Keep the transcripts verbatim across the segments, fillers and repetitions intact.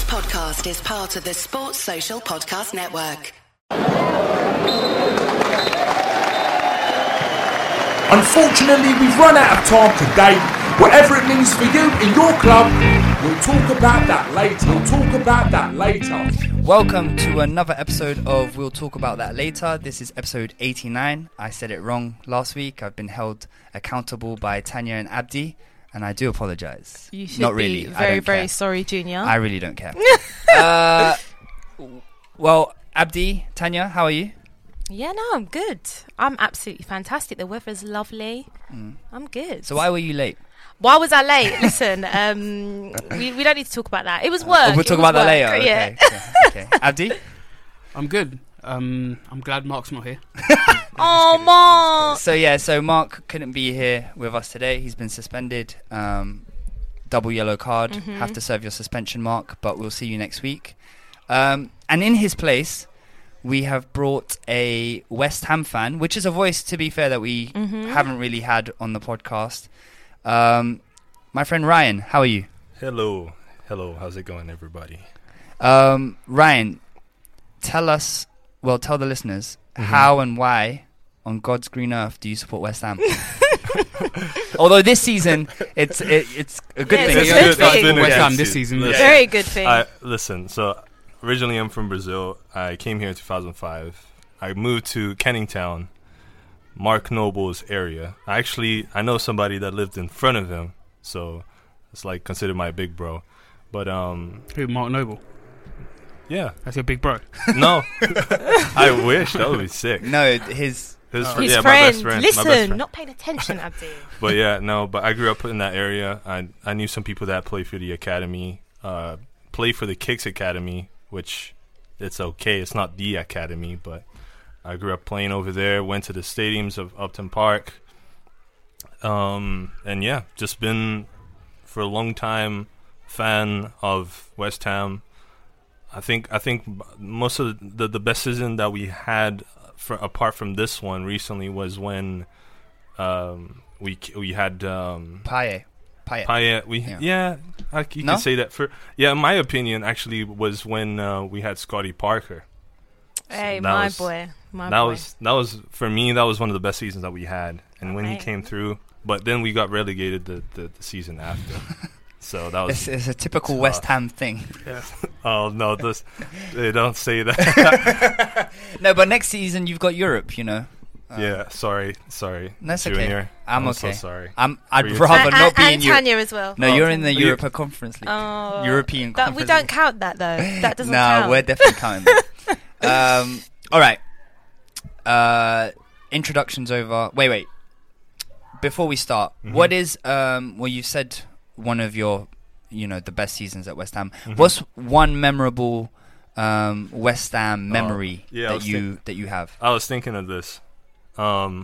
podcast is part of the Sports Social Podcast Network. Unfortunately, we've run out of time today. Whatever it means for you in your club, we'll talk about that later. We'll talk about that later. Welcome to another episode of We'll Talk About That Later. This is episode eighty-nine. I said it wrong last week. I've been held accountable by Tanya and Abdi, and I do apologise. You should Not be really. very, I don't very care. sorry, Junior. I really don't care. uh, well, Abdi, Tanya, how are you? Yeah, no, I'm good. I'm absolutely fantastic. The weather's lovely. Mm. I'm good. So why were you late? Why was I late? Listen, um, we, we don't need to talk about that. It was work. Oh, we'll It talk was about that work. later. Yeah. Okay. okay. okay. Abdi? I'm good. Um, I'm glad Mark's not here. Oh, Mark. So, yeah, so Mark couldn't be here with us today. He's been suspended. Um, double yellow card. Mhm. Have to serve your suspension, Mark, but we'll see you next week. Um, and in his place, we have brought a West Ham fan, which is a voice, to be fair, that we Mhm. haven't really had on the podcast. Um, my friend Ryan, how are you? Hello. Hello. How's it going, everybody? Um, Ryan, tell us, well, tell the listeners, Mhm. how and why on God's green earth do you support West Ham? Although this season, it's it, it's a good Yeah, thing. it's a You're- good thing. It's been a West good Ham this season, Listen, yeah. Very good thing. I, listen, so originally I'm from Brazil. I came here in two thousand five. I moved to Kenningtown, Mark Noble's area. I actually, I know somebody that lived in front of him, so it's like considered my big bro. But, um, Who, Mark Noble? yeah. That's your big bro. No. I wish. That would be sick. No, his His, fr- His yeah, my friend. best friend. Listen, my best friend. not paying attention, Abdi. But yeah, no, but I grew up in that area. I I knew some people that played for the academy, uh, played for the Kicks Academy, which it's okay. It's not the academy, but I grew up playing over there, went to the stadiums of Upton Park. Um, and yeah, just been for a long time fan of West Ham. I think I think most of the the best season that we had for, apart from this one recently was when um, we we had um, Paye. Paye. Payet. We Yeah. yeah, I, you No? can say that for yeah. In my opinion, actually, was when uh, we had Scotty Parker. Hey, that my was- boy. My that boy. was that was for me. That was one of the best seasons that we had, and when he Right. came through, but then we got relegated the, the, the season after. So that was It's, it's a typical tough. West Ham thing. oh no, this they don't say that. No, but next season you've got Europe, you know. Um, yeah, sorry, sorry. That's okay. Junior. I'm I'm okay. so sorry. I'm, I'd For you. rather and, not and, be and in Europe. Tanya as well. No, Oh, you're in the you- Europa Conference League. Oh, European that, we Conference don't League. count that though. That doesn't no, count. we're definitely counting that. um, all right. Uh, introductions over. Wait, wait. Before we start, Mhm. what is um? Well, you said one of your, you know, the best seasons at West Ham. Mhm. What's one memorable um West Ham memory yeah, I that was you think- that you have? I was thinking of this. Um,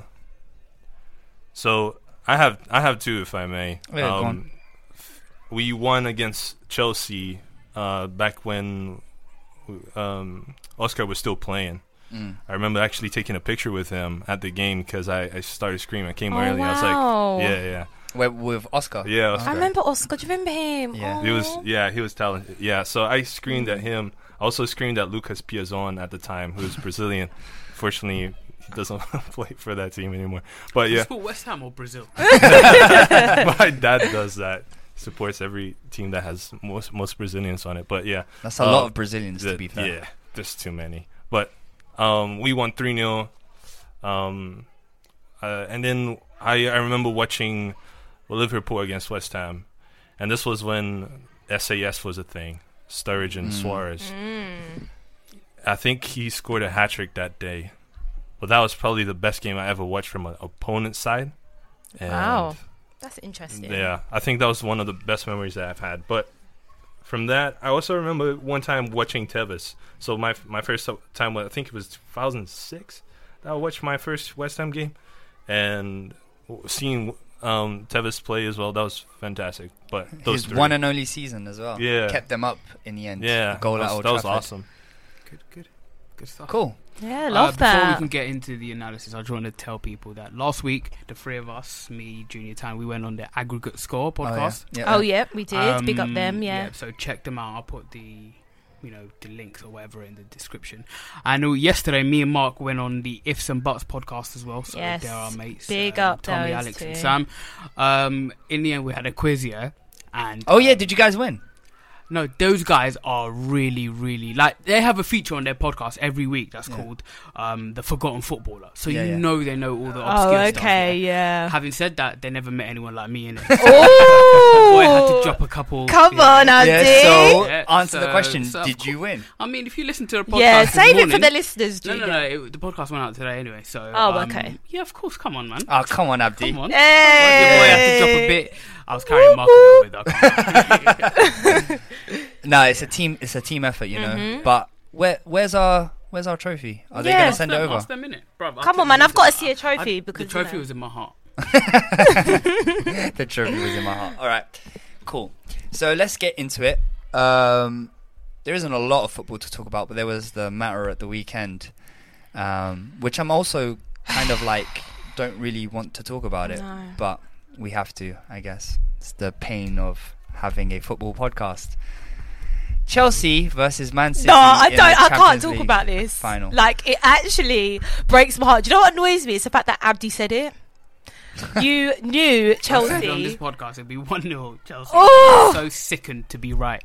so I have I have two, if I may. Oh, yeah, go um, on. f- We won against Chelsea uh, back when um, Oscar was still playing. Mm. I remember actually taking a picture with him at the game because I, I started screaming. I came Oh, early. I was wow. like, yeah, yeah, With, with Oscar. yeah. Oscar. I remember Oscar. Do you remember him? Yeah. He was, Aw. yeah, he was talented. Yeah, so I screamed at him. I also screamed at Lucas Piazon at the time, who was Brazilian. Fortunately, he doesn't play for that team anymore. But You yeah, support West Ham or Brazil? my dad does that. Supports every team that has most most Brazilians on it. But yeah, That's a uh, lot of Brazilians, to the- be fair. yeah, there's too many. But um, we won three nil. Um, uh, and then I I remember watching Liverpool against West Ham, and this was when S A S was a thing. Sturridge and Mm. Suarez. Mm. I think he scored a hat trick that day. But that was probably the best game I ever watched from an opponent's side. And Wow. That's interesting. yeah, I think that was one of the best memories that I've had. But from that, I also remember one time watching Tevez. So my my first time, I think it was two thousand six, that I watched my first West Ham game. And seeing um, Tevez play as well, that was fantastic. But those His three. one and only season as well. Yeah. Kept them up in the end. Yeah, The goal that at was, Old that was Trafford. awesome. Good, good. Good stuff. Cool. Yeah, Uh, love before we that. can get into the analysis, I just want to tell people that last week, the three of us, me, Junior Tan, we went on the Aggregate Score podcast. Oh, yeah. Oh, yeah, we did. Big up Um, them, yeah. So check them out. I'll put the, you know, the links or whatever in the description. I know yesterday, me and Mark went on the Ifs and Buts podcast as well. So Yes. they're our mates. Big um, up Tommy, those Alex, two. and Sam. Um, in the end, we had a quiz, yeah. And Oh yeah, did you guys win? no, those guys are really, really like they have a feature on their podcast every week that's Yeah. called um, the Forgotten Footballer. So Yeah, you yeah. know they know all the Oh, obscure stuff. okay, yeah. yeah. Having said that, they never met anyone like me in it. Boy had to Oh, drop a couple. come yeah. on, Andy. Yeah, so Yeah, answer the so- question. so of Did you win? I mean, if you listen to the podcast, yeah, this save it for morning- the listeners, No, Junior. no, no. It, the podcast went out today anyway. So. Oh, um, okay. Yeah, of course. Come on, man. Oh, come on, Abdi. Come on. Hey. Your boy had to drop a bit. I was carrying Mark a little bit. Though, I can't lie. No, it's a team. It's a team effort, you know. Mhm. But where, where's our, where's our trophy? Are they Yeah. gonna Ask send it them, over? ask them, innit? Bruv, I Come took on, man. the- I've got to see a I- trophy I- because the trophy you know. was in my heart. The trophy was in my heart. All right, cool. So let's get into it. Um, there isn't a lot of football to talk about, but there was the matter at the weekend, um, which I'm also kind of like don't really want to talk about it, No. but we have to, I guess. It's the pain of having a football podcast. Chelsea versus Man City. No, I in don't. the I can't Champions talk League about this. final. Like, it actually breaks my heart. Do you know what annoys me? It's the fact that Abdi said it. You knew I said on this Chelsea. podcast it'd be one nil Chelsea. Oh! I'm so sickened to be right.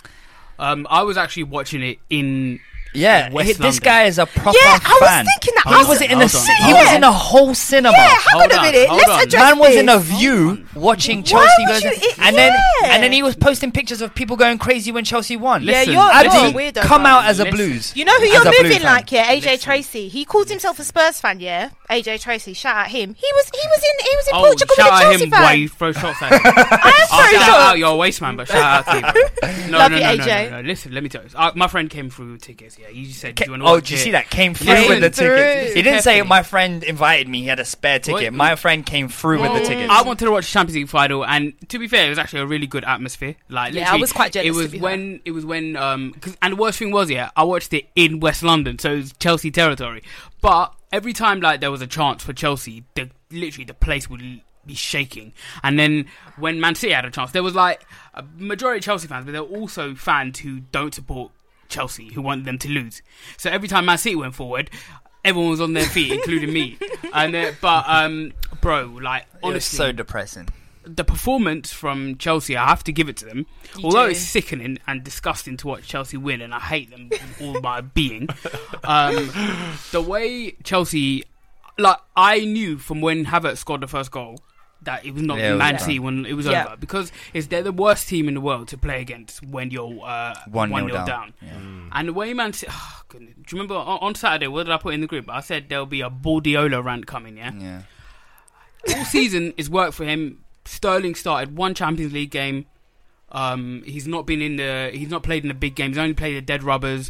Um, I was actually watching it in Yeah, West he- this London. guy is a proper Yeah, I was fan. thinking that. He I was- was in a Hold ci- on, he hold was on. in a whole cinema. Yeah, hang Hold on a on, minute. hold Let's on. address Man was this. in a view watching Why Chelsea would versus, you- it- and then yeah. and then he was posting pictures of people going crazy when Chelsea won. Yeah, Listen, you're, you're Abdi, a weirdo. come man. out as a Listen. Blues. You know who as you're a Blue moving fan. like, yeah? A J Listen. Tracy. He called himself a Spurs fan, yeah? A J Tracy, shout out him. He was he was in he was in Oh, Portugal with shout a out Chelsea him fan. why you throw shots at him. I am Oh, very shout sure. out, you're a waste man, but shout out to you. bro. No, Love no, you, no, A no, J. no, no. Listen, let me tell you. Uh, my friend came through with tickets. Yeah, he said, Ca- "Do you want to oh, watch did you it?" see that? Came through Came with the through. tickets. He didn't say Carefully. my friend invited me. He had a spare ticket. What? My friend came through with the Mm. tickets. I wanted to watch the Champions League final, and to be fair, it was actually a really good atmosphere. Like, Yeah, I literally, was quite jealous, It to was be when it was when um, cause, and the worst thing was, yeah, I watched it in West London, so it was Chelsea territory. But every time like there was a chance for Chelsea, the literally the place would l- be shaking. And then when Man City had a chance, there was like a majority of Chelsea fans, but there were also fans who don't support Chelsea, who want them to lose. So every time Man City went forward, everyone was on their feet, including me. And uh, but um, bro, like It was honestly, so depressing. the performance from Chelsea, I have to give it to them. You Although do. it's sickening and disgusting to watch Chelsea win, and I hate them with all my being. Um, the way Chelsea, like I knew from when Havertz scored the first goal that it was not Yeah, it was Man done. City when it was Yeah. over, because it's they're the worst team in the world to play against when you're uh, One one nil nil down. down. Yeah. And the way Man City, oh, goodness. Do you remember on, on Saturday? What did I put in the group? I said there'll be a Bordiola rant coming. Yeah. Yeah. All season is work for him. Sterling started one Champions League game. Um, he's not been in the. He's not played in the big games. He's only played the dead rubbers.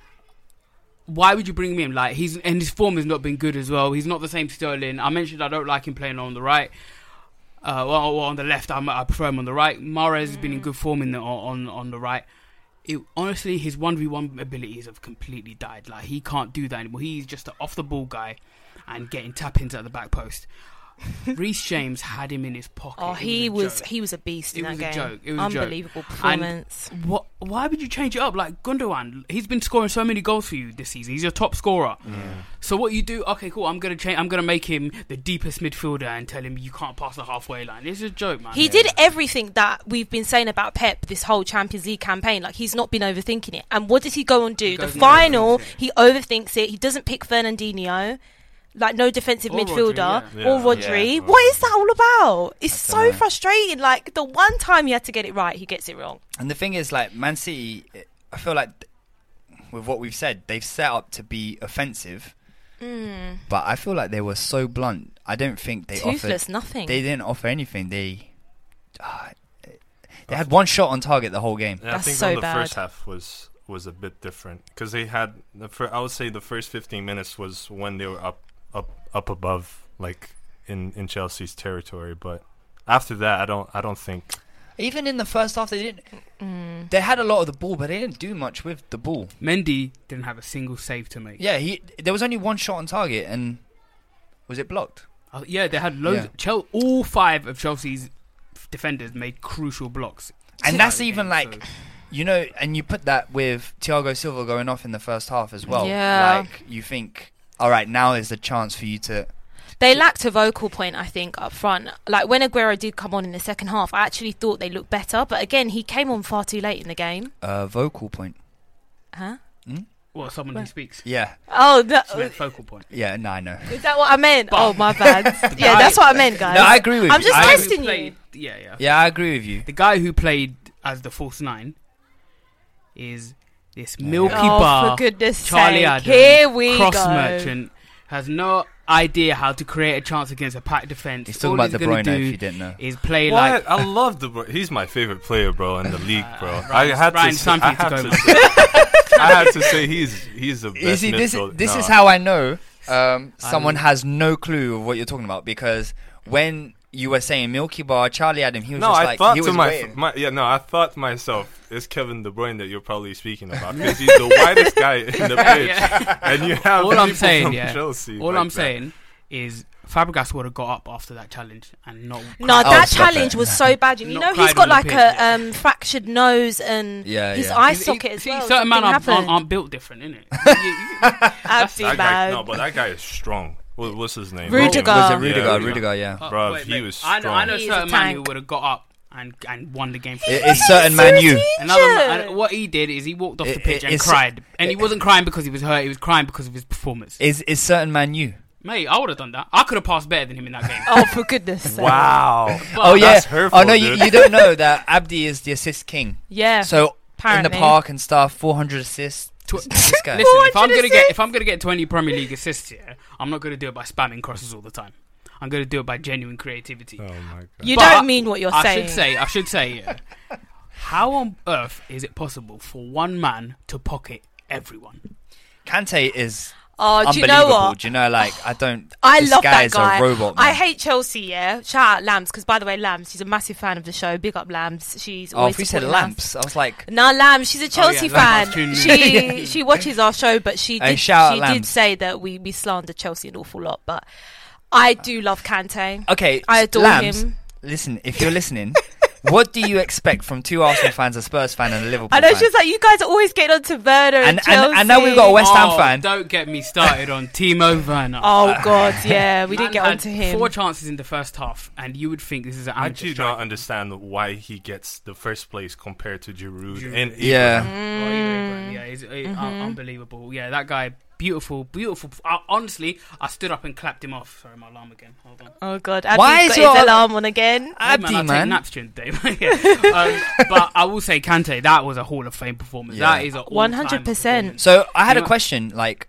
Why would you bring him in? Like he's and his form has not been good as well. He's not the same Sterling. I mentioned I don't like him playing on the right. Uh, well, well, on the left, I'm, I prefer him on the right. Mahrez has been in good form in the on on the right. It, honestly, his one v one abilities have completely died. Like he can't do that anymore. He's just an off the ball guy and getting tap ins at the back post. Reece James had him in his pocket. Oh, It he a was joke. he was a beast in It that was a game. joke. It was a joke. Unbelievable performance. What? Why would you change it up? Like Gundogan, he's been scoring so many goals for you this season. He's your top scorer. So what you do? Okay, cool. I'm gonna change. I'm gonna make him the deepest midfielder and tell him you can't pass the halfway line. It's a joke, man. He did everything that we've been saying about Pep this whole Champions League campaign. Like he's not been overthinking it. And what does he go and do? He The goes and final, overthinks it. he overthinks it. He doesn't pick Fernandinho. Like no defensive Or Rodri, midfielder yeah. Yeah. or Rodri. Yeah. What is that all about? It's I dunno. so frustrating. Like the one time he had to get it right, he gets it wrong. And the thing is, like Man City, I feel like with what we've said, they've set up to be offensive, Mm. but I feel like they were so blunt. I don't think they Toothless, offered. nothing. They didn't offer anything. They uh, they had one shot on target the whole game. And I That's think so on the bad. first half was was a bit different because they had the fir- I would say the first fifteen minutes was when they were up up up above, like in in Chelsea's territory. But after that, I don't I don't think Even in the first half, they didn't. Mm. They had a lot of the ball, but they didn't do much with the ball. Mendy didn't have a single save to make. Yeah, he. There was only one shot on target, and was it blocked? Uh, yeah, they had loads. Yeah. Chel- all five of Chelsea's defenders made crucial blocks. And that's Game, even like, so- you know, and you put that with Thiago Silva going off in the first half as well. Yeah. Like, you think, all right, now is the chance for you to. They lacked a vocal point, I think, up front. Like, when Aguero did come on in the second half, I actually thought they looked better. But again, he came on far too late in the game. Uh, vocal point. Huh? Well, someone who speaks. Yeah. Oh, that, It's meant focal point. Yeah, no, I know. is that what I meant? But- oh, my bad. yeah, guy- that's what I meant, guys. No, I agree with I'm you. just I- The guy who testing you. played- Yeah, yeah. Yeah, I agree with you. The guy who played as the false nine is this Milky Oh, Bar for goodness Charlie sake. Adam, Here we cross go. merchant, has no idea how to create a chance against a packed defence. He's talking All about he's De gonna Bruyne, if do you didn't know. is play What? like I love the bro. He's my favorite player, bro, in the league, bro. I Ryan- had Ryan to. Say, I Sampy have to to. go, Say, I had to say he's he's the best You see, this, midfielder. this No. is how I know um, someone I'm- has no clue of what you're talking about, because when you were saying Milky Bar, Charlie Adam, he was No, just I like, thought he to was my, waiting. my yeah no, I thought to myself, it's Kevin De Bruyne that you're probably speaking about, because he's the whitest guy in the pitch, Yeah. and you have all people I'm saying, from yeah. Chelsea. All like I'm that. saying is Fabregas would have got up after that challenge and not. No, Oh, that stop challenge it. was so bad. You Not know, cried he's got on the like pitch, a yeah. um, fractured nose and Yeah, his yeah. eye He's- he- socket as see, well. certain men Something aren't, aren't, happened. aren't built different, innit? Absolutely That guy, bad. no, but that guy is strong. What, what's his name? Rudiger. Was it Yeah, Rudiger? Rudiger. Rudiger, yeah. Uh, Bruv, wait, he wait. was I know, I know strong. certain He's a man who tank. would have got up and and won the game. For It, it's certain man you. Another man, Injured. and what he did is he walked off It- the pitch it- and it's- cried, and he it- wasn't crying because he was hurt. He was crying because of his performance. Is is certain man you? Mate, I would have done that. I could have passed better than him in that game. Oh, for goodness sake. Wow. But Oh yeah. That's hurtful, Oh no, you, dude. you don't know that Abdi is the assist king. Yeah. So apparently. in the park and stuff, four hundred assists. Tw- This guy. Listen, if I'm gonna assists? get if I'm gonna get twenty Premier League assists here, I'm not gonna do it by spamming crosses all the time. I'm gonna do it by genuine creativity. Oh my god. You But don't mean what you're I saying. should say, I should say, yeah. How on earth is it possible for one man to pocket everyone? Kante is Oh, do you unbelievable. know what? Do you know, like, I don't. I this love guy that is guy. a robot. I man. hate Chelsea, yeah. Shout out Lambs, because by the way, Lambs, she's a massive fan of the show. Big up Lambs. She's Oh, always if we said supporting lamps, I was like, No, Lamb. She's a Chelsea yeah, Lamb, I was fan. tuning in. She she watches our show, but she Hey, did shout out she Lambs. did say that we we slander Chelsea an awful lot. But I do love Kante. okay, I adore Lambs, him. listen, if you're listening, what do you expect from two Arsenal fans, a Spurs fan, and a Liverpool I know fan? she's like, you guys are always getting on to Werner and, And- and- Chelsea. and now we've got a West Ham Oh, fan. Don't get me started on Timo Werner. Oh God, yeah, we Man did get had on to him. Four chances in the first half, and you would think this is an I amateur do striker. not understand why he gets the first place compared to Giroud Giroud. and Yeah. Abraham. Oh, Mm. yeah, yeah, he's uh, Mm-hmm. un- unbelievable. Yeah, that guy, beautiful, beautiful. I, honestly, I stood up and clapped him off. Sorry, my alarm again. Hold on. Oh God, Why Abdi's is got your- his alarm on again? Hey, Abdi, man, I man. take naps during the day. Yeah. um, but I will say, Kante, that was a Hall of Fame performance. Yeah. That is a one hundred percent. So I had You a know- question. Like,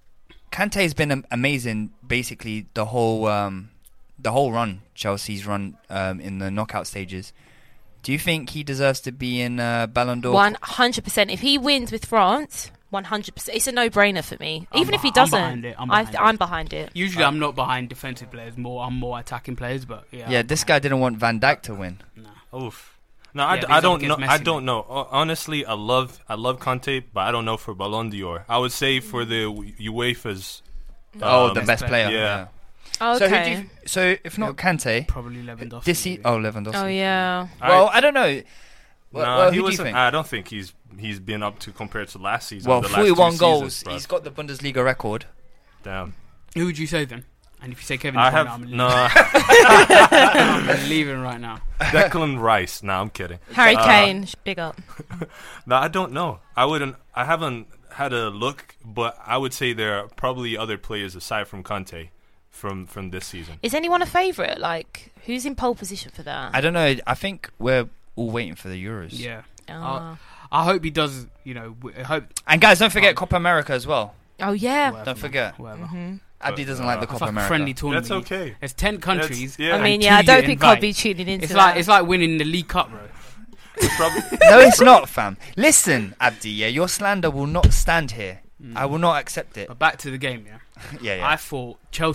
Kante's been am- amazing. Basically, the whole um, the whole run, Chelsea's run um, in the knockout stages. Do you think he deserves to be in uh, Ballon d'Or? One hundred percent. If he wins with France, one hundred percent. It's a no-brainer for me. I'm Even if he beh- I'm doesn't, behind it, I'm I behind th- it. I'm behind it. Usually, I'm not behind defensive players. More, I'm more attacking players. But yeah, Yeah, I'm this behind guy didn't want Van Dijk to win. it. Nah. Oof. No, I, Yeah, d- but I he's don't up know. against I Messi, don't know. Ho- Honestly, I love I love Conte, but I don't know for Ballon d'Or. I would say for the U- UEFA's. Oh, um, the best player. Yeah. Okay. So, who do you, so if not Kante, Probably Lewandowski. this he, maybe. oh Lewandowski. oh yeah. I- Well, I don't know. Well, Nah, well, he who do you wasn't. think? I don't think he's he's been up to compared to last season. Well, the last two forty-one goals. seasons, bruv. He's got the Bundesliga record. Damn. Who would you say then? And if you say Kevin, I De Bruyne, have I'm leaving. no I'm leaving right now. Declan Rice. No, I'm kidding. Harry Uh, Kane, big up. No, I don't know. I wouldn't. I haven't had a look, but I would say there are probably other players aside from Conte from from this season. Is anyone a favourite? Like, who's in pole position for that? I don't know. I think we're all waiting for the Euros. Yeah. Ah. I hope he does. You know, w- I hope. And guys, don't forget Copa America as well. Oh yeah. Whatever, Don't forget. Whatever. Mhm. Abdi But, doesn't uh, like the It's Copa like a America. friendly tournament. That's okay. There's ten countries. yeah. I mean, and yeah, I two don't you think I'll invite. be tuning into It's that. like it's like winning the League Cup, bro. It's probably, No, it's not, fam. Listen, Abdi, yeah, your slander will not stand here. Mm. I will not accept it. But back to the game, yeah. Yeah, yeah. I thought Chelsea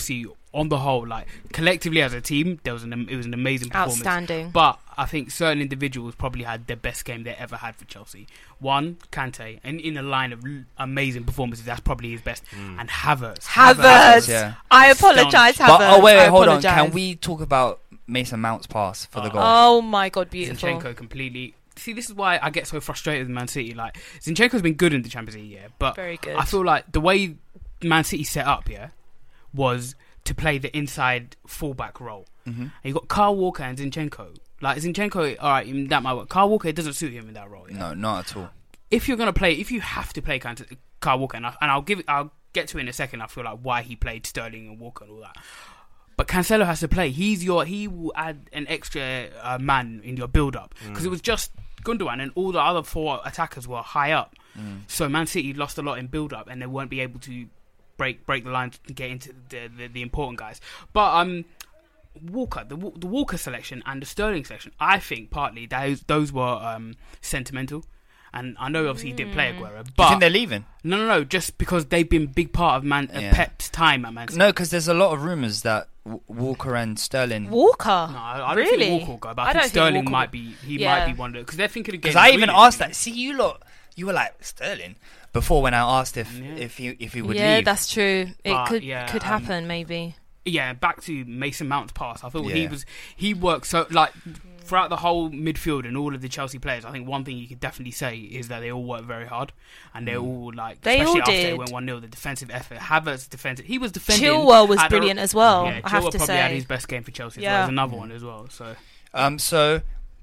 on the whole, like collectively as a team, there was an it was an amazing performance. Outstanding. But I think certain individuals probably had the best game they ever had for Chelsea. One, Kante, and in a line of l- amazing performances, that's probably his best. Mm. And Havertz. Havertz. Yeah. I apologise, Havertz. But oh wait, I wait hold on. apologise. Can we talk about Mason Mount's pass for the Oh. goal? Oh my god, beautiful. Zinchenko completely. See, this is why I get so frustrated with Man City. Like Zinchenko's been good in the Champions League, yeah, but Very good. I feel like the way Man City set up, yeah, was to play the inside fullback role. Mm-hmm. And you got Kyle Walker and Zinchenko. Like Zinchenko, all right, in that might work. Kyle Walker, it doesn't suit him in that role. Yeah? No, not at all. If you're gonna play, if you have to play Kante- Kyle Walker, and, I, and I'll give, I'll get to it in a second. I feel like why he played Sterling and Walker and all that. But Cancelo has to play. He's your. He will add an extra uh, man in your build-up because Mm. it was just Gundogan and all the other four attackers were high up. Mm. So Man City lost a lot in build-up, and they won't be able to break break the lines and get into the the, the important guys. But um, Walker, the the Walker selection and the Sterling selection, I think partly those those were um sentimental. And I know obviously he did play Aguero, Do you but think they're leaving? no, no, no, just because they've been a big part of Man uh, Yeah. Pep's time at Man City. No, because there's a lot of rumours that w- Walker and Sterling. Walker. No, I I don't Really? think Walker will go, but I, I think don't think Sterling Walker might will- be. He Yeah. might be one of because they're thinking of Because getting I even Grealish, asked you that. See, you lot, you were like Sterling before when I asked if Yeah. if he if he would Yeah, leave. that's true. It But, could yeah, could um, happen, maybe. know? Yeah, back to Mason Mount's pass. I thought he Yeah. was he worked so like throughout the whole midfield and all of the Chelsea players. I think one thing you could definitely say is that they all worked very hard and they all like They especially all after they did. went one nil. The defensive effort, Havertz defensive. He was defending. Chilwell was at the- brilliant as well. Yeah, I have Chilwell to probably had say. his best game for Chelsea. Yeah. Yeah, as another one as well. So Um. So,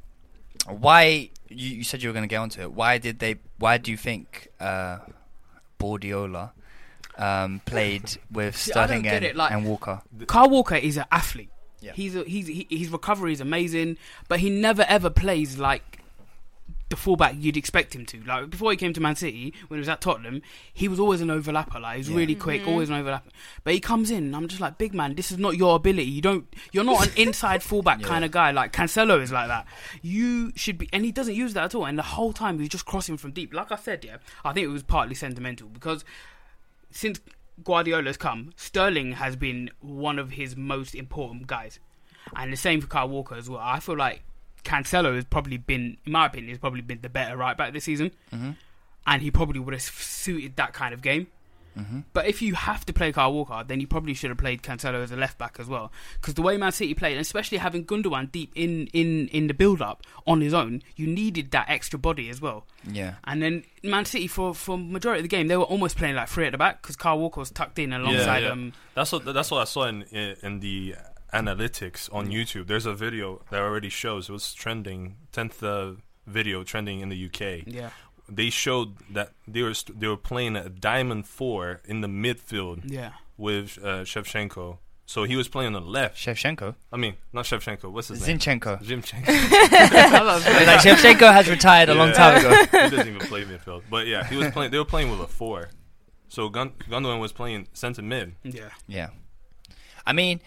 why you, you said you were going to get onto it? Why did they? Why do you think uh, Bordiola um, played with See, I don't Sterling get and, it, like- and Walker? Kyle Walker is an athlete. Yeah. He's a, he's he, his recovery is amazing, but he never ever plays like the fullback you'd expect him to. Like before he came to Man City, when he was at Tottenham, he was always an overlapper. Like he was Yeah. really quick, always an overlapper. But he comes in, and I'm just like, big man, this is not your ability. You don't, you're not an inside fullback Yeah. kind of guy. Like Cancelo is like that. You should be, and he doesn't use that at all. And the whole time he's just crossing from deep. Like I said, yeah, I think it was partly sentimental because since Guardiola's come, Sterling has been one of his most important guys, and the same for Kyle Walker as well. I feel like Cancelo has probably been, in my opinion, has probably been the better right back this season, Mm-hmm. and he probably would have suited that kind of game. Mm-hmm. But if you have to play Kyle Walker, then you probably should have played Cancelo as a left back as well. Because the way Man City played, and especially having Gundogan deep in, in, in the build up on his own, you needed that extra body as well. Yeah. And then Man City, for for majority of the game, they were almost playing like three at the back because Kyle Walker was tucked in alongside yeah. um. That's what that's what I saw in in, in the analytics on YouTube. There's a video that already shows it was trending tenth uh, video trending in the U K. Yeah, They showed that they were st- they were playing a diamond four in the midfield yeah. with uh, Shevchenko. So he was playing on the left. Shevchenko, I mean, not Shevchenko. What's his name? Zinchenko. Zinchenko. Like Shevchenko has retired a long Yeah. time ago. He doesn't even play midfield. But yeah, he was playing. They were playing with a four. So Gun- Gundogan was playing centre mid. Yeah. Yeah. I mean,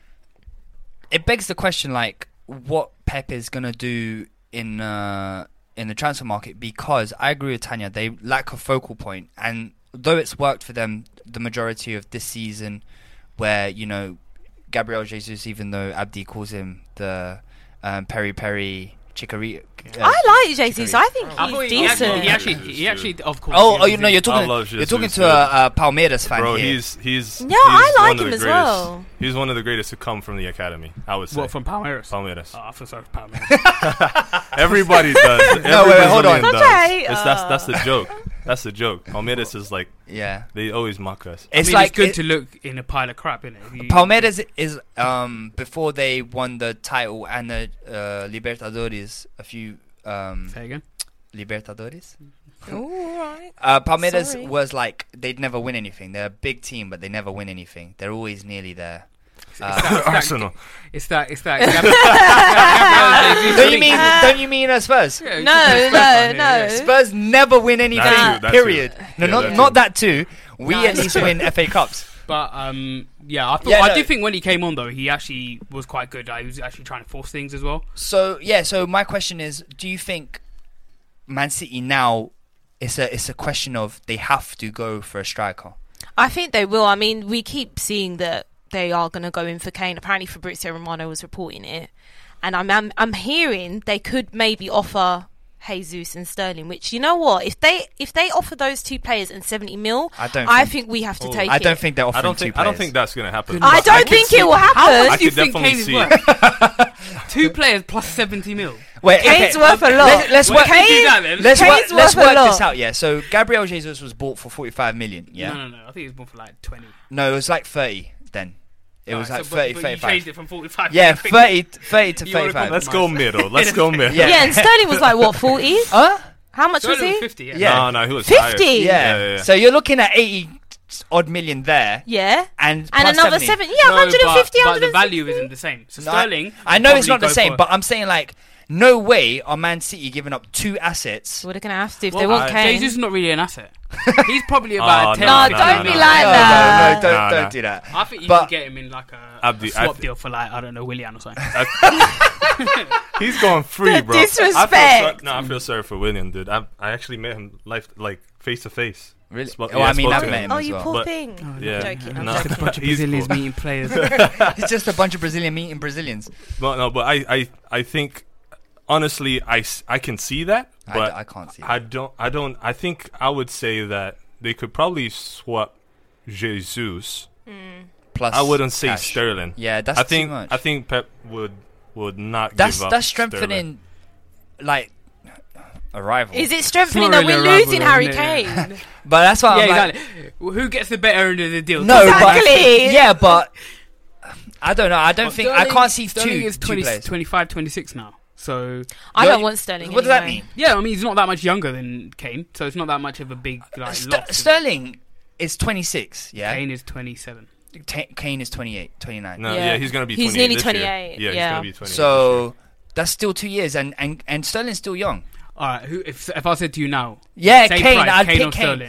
it begs the question, like, what Pep is gonna do in uh, in the transfer market, because I agree with Tanya, they lack a focal point, and though it's worked for them the majority of this season, where, you know, Gabriel Jesus, even though Abdi calls him the um, Peri Peri Chikorita. Uh, I like Jesus. I think I he's thought he decent. actually, he actually, he actually, of course. Oh, he oh, you was know, in- you're I talking. love You're Jesus, talking to dude. a, a Palmeiras fan Bro, here. he's he's No, he's I like one of him the as greatest- well. He's one of the greatest to come from the academy. I would say. What, from Palmeiras? Palmeiras. Oh, I feel sorry for Palmeiras. Everybody does. No, wait, wait, hold on. Every Brazilian Okay, does. It's, that's uh. that's the joke. That's the joke. Palmeiras is like yeah, they always mock us. I it's mean, like it's good it- to look in a pile of crap, innit? If you- Palmeiras is um before they won the title and the uh, Libertadores a few um Say again. Libertadores. All right. Uh, Palmeiras Sorry. was like they'd never win anything. They're a big team, but they never win anything. They're always nearly there. Uh, Arsenal. It's that. It's that. Gabriel- don't you mean? Don't you mean uh, Spurs? Yeah, No, it's no, just- no. yeah. Spurs never win anything. That too, that period. too. No, Yeah, not that not too. that too. We No, at it's least true. win F A Cups. But um, yeah, I thought Yeah, I no. do think when he came on though, he actually was quite good. Uh, he was actually trying to force things as well. So yeah, so my question is, do you think Man City now it's a it's a question of they have to go for a striker? I think they will. I mean, we keep seeing that they are going to go in for Kane. Apparently Fabrizio Romano was reporting it. And I'm, I'm I'm hearing they could maybe offer Jesus and Sterling, which, you know what, if they if they offer those two players and seventy mil, I don't I think- think we have to Oh. take I it. don't think they're offering I don't two think players. I don't think that's gonna happen. I but don't could think see- it will How happen. much I do you could think definitely Kane is see worth? Two players plus seventy mil. Wait, Kane's okay, worth a lot. Let's, let's Wait, work. Kane- do that then. Let's work. Kane's Let's worth a work lot. this out. Yeah. So Gabriel Jesus was bought for forty-five million. Yeah. No, no, no. I think it was born for like twenty. No, it was like thirty then. It was Alright, like so, but- thirty, but thirty-five. You changed it from forty-five. Yeah, to thirty, thirty to You wanna thirty-five. Let's go middle. Let's go middle. Yeah. Yeah, and Sterling was like, what, forty? Huh? How much was Sterling he? was fifty. Yeah. Yeah. No, no, he was fifty? higher. Yeah. Yeah, yeah, yeah. So you're looking at eighty odd million there, Yeah. and And plus another seventy. seven. Yeah, No, one hundred fifty, but, but the one hundred sixty. value isn't the same. So No, I- Sterling. I know would it's not the probably same, go but I'm saying like, no way are Man City giving up two assets. Well, they're going to have to if for- they Well, want uh, Kane. Jesus is not really an asset. He's probably about Oh, a ten. No, no, don't no, be no. like no, that. no, no, don't, No, don't no. do that. I think you But- can get him in like a, Abdi, a swap I th- deal for like I don't know Willian or something. He's going free, The bro. I feel sorry, disrespect. no, I feel sorry for William, dude. I I actually met him life like face to face. Really? Spoke- Oh, yeah, I mean, spoke I've to met him. him Oh, as you well. poor But- thing. Yeah, I'm joking, I'm no. joking. A bunch of He's Brazilians cool. meeting players. It's just a bunch of Brazilian meeting Brazilians. But no, but I I I think honestly I, s- I can see that, I, but I can't see. I That. don't I don't I think I would say that they could probably swap Jesus. Plus, I wouldn't say cash. Sterling. Yeah, that's I think too much. I think Pep would would not that's give up that's Sterling. strengthening, like a rival. Is it strengthening It's that not we're really a losing rivalry, Harry isn't it? Kane? But that's why yeah, I'm like, exactly. Well, who gets the better end of the deal? no, Exactly. but yeah, but I don't know. I don't think I Sterling- can't see Sterling two is two twenty, players. twenty-five, twenty-six now. So I You're- don't want Sterling. What does that anyway. mean? yeah, I mean he's not that much younger than Kane, so it's not that much of a big like St- loss. Sterling is twenty-six. Yeah, Kane is twenty-seven. Ta- Kane is twenty-eight, twenty-nine. No, Yeah. yeah, he's gonna be. He's twenty-eight nearly this year. twenty-eight, Yeah, he's yeah. gonna be twenty-eight. So that's still two years, and and and Sterling's still young. All right, who, if if I said to you now, Yeah, say Kane. price, I'd Kane pick or Kane. Sterling.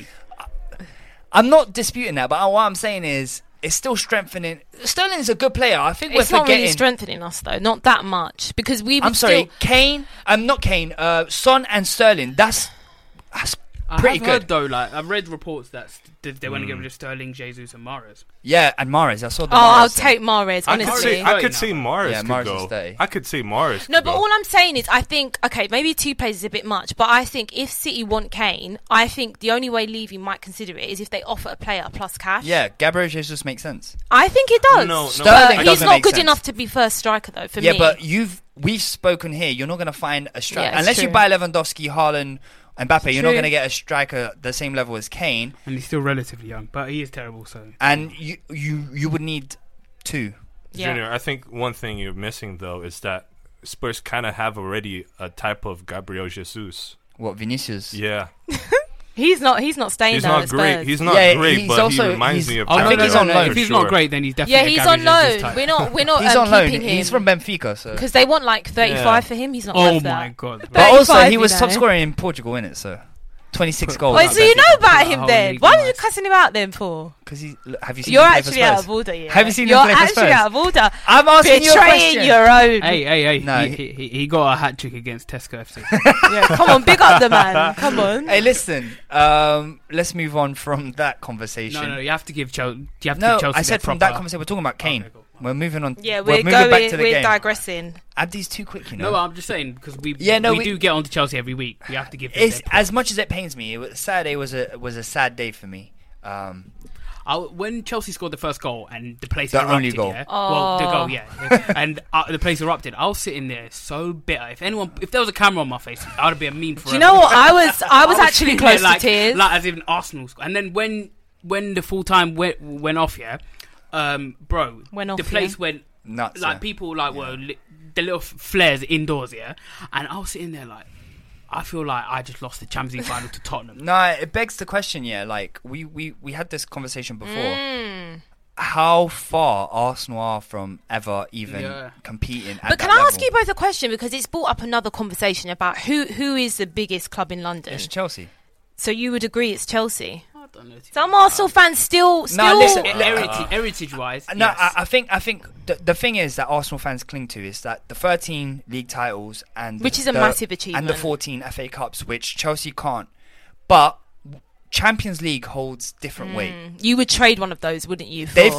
I'm not disputing that, but what I'm saying is it's still strengthening. Sterling's a good player. I think It's we're not forgetting. really strengthening us though, not that much, because we. I'm would sorry, still- Kane. I'm not Kane. Uh, Son and Sterling. That's that's I pretty have good. heard though, like I've read reports that st- they want to get Mm. rid of Sterling, Jesus, and Mahrez. Yeah, and Mahrez. I saw the. Oh, I'll Mahrez thing. take Mahrez. I could Honestly. see I could now. see Morris Yeah, could Mahrez go. is thirty. I could see Morris. No, could but go. all I'm saying is, I think okay, maybe two players is a bit much, but I think if City want Kane, I think the only way Levy might consider it is if they offer a player plus cash. Yeah, Gabriel Jesus makes sense. I think it does. No, no, Sterling But he's doesn't not make good sense. enough to be first striker though. For yeah, me, but you've we've spoken here. You're not going to find a striker Yeah, it's unless you true. buy Lewandowski, Haaland, and Mbappe. It's You're not true. going to get a striker the same level as Kane, And he's still relatively young, but he is terrible. So and you you you would need two. yeah. Junior, I think one thing you're missing though is that Spurs kind of have already a type of Gabriel Jesus. What, Vinicius? Yeah, he's not. He's not staying he's there. not at great. Spurs. He's not Yeah, great, he's but also- he reminds he's- me of. I think Gabriel he's on for loan. If he's sure. not great, then he's yeah, definitely. he's a on Gabriel Jesus loan. type. We're not. We're not He's um, on loan. keeping him He's from Benfica, so. because they want like thirty-five Yeah. for him. He's not. Oh worth my that. god! But also, thirty-five, he was you top know. scorer in Portugal, innit? So, twenty-six Put- goals. Wait, so you know about The him whole then? league Why in did you life. cussing him out then for? Because he, look, have you seen You're him play for actually out Spurs? of order. Yeah. Have you seen him You're play for actually Spurs? out of order. I'm asking you a Betraying question. your own. Hey, hey, hey! No, he, he, he, he got a hat trick against Tesco F C. Yeah, come on, big up the man. Come on. Hey, listen. Um, let's move on from that conversation. no, no, you have to give Chelsea. You have to No, give Chelsea I said their from that proper- conversation. We're talking about Kane. Okay, cool. We're moving on. Yeah, we're we're, moving going. back to the we're game. digressing. Abdi's too quick, you know. No, but I'm just saying because we Yeah, no, we, we- do get onto Chelsea every week. We have to give them it's their proper- as much as it pains me. It was, Saturday was a was a sad day for me. Um, I, when Chelsea scored the first goal and the place The erupted, only goal. yeah? well, the Oh. goal, yeah, and uh, the place erupted. I was sitting there so bitter. If anyone, if there was a camera on my face, I would be a meme forever. Do you know what? I was. I was actually sitting close there like, to tears. like as if an Arsenal scored. And then when when the full time went went off, yeah, um, bro, Went off, the place yeah. went nuts. like yeah. people like were li- the little f- flares indoors, yeah, and I was sitting there like, I feel like I just lost the Champions League final to Tottenham. No, it begs the question. Yeah, like we we we had this conversation before. Mm. How far Arsenal are from ever even Yeah. competing at But can that I ask level. you both a question because it's brought up another conversation about who who is the biggest club in London? It's Chelsea. So you would agree it's Chelsea? I don't know. Some Arsenal fans still still. listen, Her- Uh, heritage, heritage wise, No, yes. I, I think I think the, the thing is that Arsenal fans cling to is that the thirteen league titles and Which is a the, massive and achievement. the fourteen F A Cups, which Chelsea can't. But Champions League holds different weight. Mm. You would trade one of those, wouldn't you? For... They've got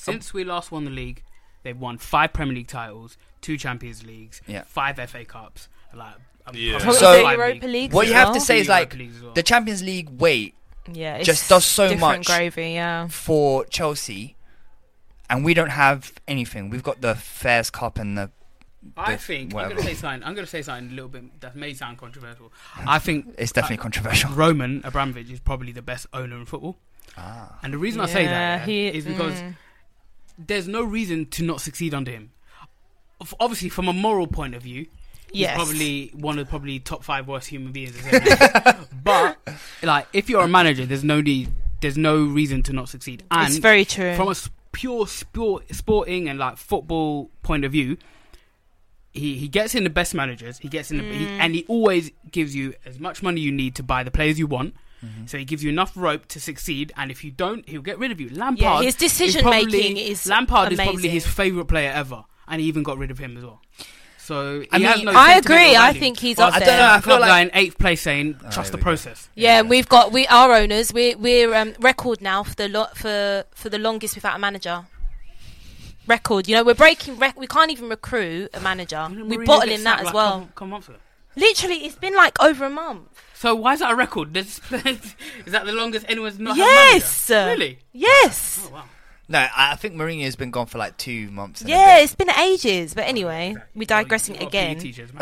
Since we last won the league, they've won five Premier League titles, two Champions Leagues, Yeah. five F A Cups. Like, um, Yeah. probably So- five Europa Leagues What as you have well. to say is like Europa Leagues as well. the Champions League weight yeah, it's just does so different much. gravy, yeah. for Chelsea, and we don't have anything. We've got the Fairs Cup and the. I the think I'm whatever. going to say something. I'm going to say something a little bit that may sound controversial. I think It's definitely uh, controversial. Roman Abramovich is probably the best owner in football, Ah. and the reason I say that Yeah, yeah, he- is because mm. there's no reason to not succeed under him. Of- Obviously, from a moral point of view, Yes. he's probably one of the probably top five worst human beings. I've ever met. But like, if you're a manager, there's no need, there's no reason to not succeed. And It's very true. from a s- pure sport, sporting and like football point of view, he, he gets in the best managers. He gets in, the, he, Mm. and he always gives you as much money you need to buy the players you want. Mm-hmm. So he gives you enough rope to succeed, and if you don't, he'll get rid of you. Lampard, Yeah, his decision probably- making is Lampard is probably amazing. his favourite player ever, and he even got rid of him as well. So I he has mean, no I sentimental agree. I value. think he's But up I there. don't know, I I feel feel like- in eighth place saying Oh, trust the there we go. process. Yeah, and we've got we our owners. We're we're um, record now for the lo- for for the longest without a manager. Record, you know, we're breaking. Rec- we can't even recruit a manager. Didn't We're Mourinho bottling get that sacked, as like, well. couple- couple months ago? Literally, it's been like over a month. So why is that a record? There's- is that the longest anyone's not Yes. had a manager? Really? Yes. Oh wow. No, I I think Mourinho's been gone for like two months. and a Yeah, bit. it's been ages. But anyway, we're digressing Well, you've got P E again. teachers,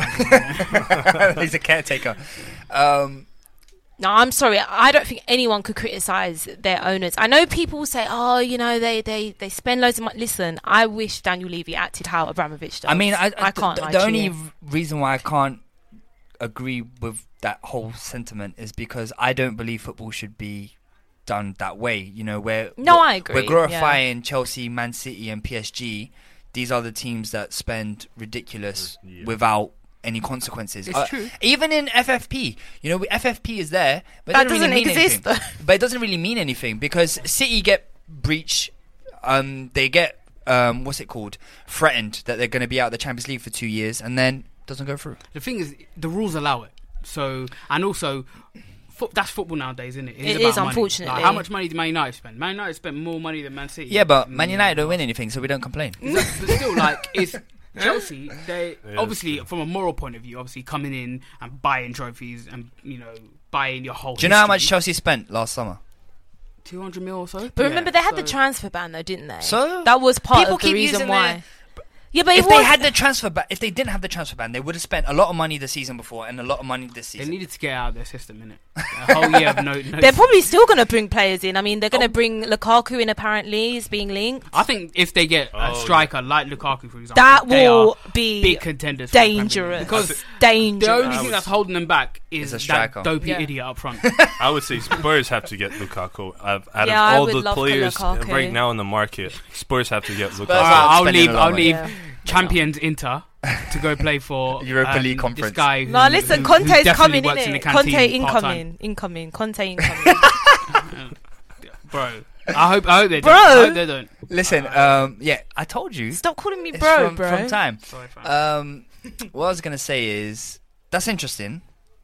man. He's a caretaker. Um, No, I'm sorry. I don't think anyone could criticize their owners. I know people will say, "Oh, you know, they they they spend loads of money." Listen, I wish Daniel Levy acted how Abramovich does. I mean, I, I can't. The, lie the to only you. r- reason why I can't agree with that whole sentiment is because I don't believe football should be done that way. You know, where No, we're, I agree, We're glorifying Chelsea, Man City, and P S G. These are the teams that spend ridiculous Yeah. without any consequences. It's Uh, true. Even in F F P, you know, F F P is there, but it That doesn't, doesn't really mean exist, anything. But it doesn't really mean anything because City get breach. Um, they get um, what's it called? Threatened that they're going to be out of the Champions League for two years, and then doesn't go through. The thing is, the rules allow it. So, and also, fo- that's football nowadays, isn't it? It about is, money. unfortunately. Like, how much money did Man United spend? Man United spent more money than Man City. Yeah, but Man Mm. United don't win anything, so we don't complain. But still, like, it's Chelsea. They Yeah, obviously, that's from a moral point of view, obviously coming in and buying trophies and you know buying your whole. Do you know how much history. Chelsea spent last summer? Two hundred mil or so. But remember, they had so the transfer ban, though, didn't they? So that was part people of the keep reason using why. their- Yeah, but it if was, they had the transfer ban, if they didn't have the transfer ban, they would have spent a lot of money the season before and a lot of money this They season. needed to get out of their system, innit? A whole year of no. no they're probably still going to bring players in. I mean, they're going to Oh. bring Lukaku in. Apparently, is being linked. I think if they get a Oh, striker like Lukaku, for example, That they will are be big contenders. for the Premier League. dangerous. because dangerous. the only I thing was- that's holding them back is Is a that striker. dopey Yeah. idiot up front. I would say Spurs have to get Lukaku. Out out Yeah, I of all would the love players Lukaku. right now in the market, Spurs have to get Lukaku. Spurs Uh, are I'll spending leave. a lot I'll of leave. Yeah. Champions Inter to go play for Europa um, League this Conference. guy who, No, listen, who- Conte's who definitely coming works in in the it. canteen Conte part-time. incoming, incoming, Conte incoming. bro. I hope. I hope they Bro. don't. I hope they don't. Listen, um, yeah, I told you. Stop calling me It's bro, from, bro. from time. Sorry, fam. Um, what I was gonna say is that's interesting.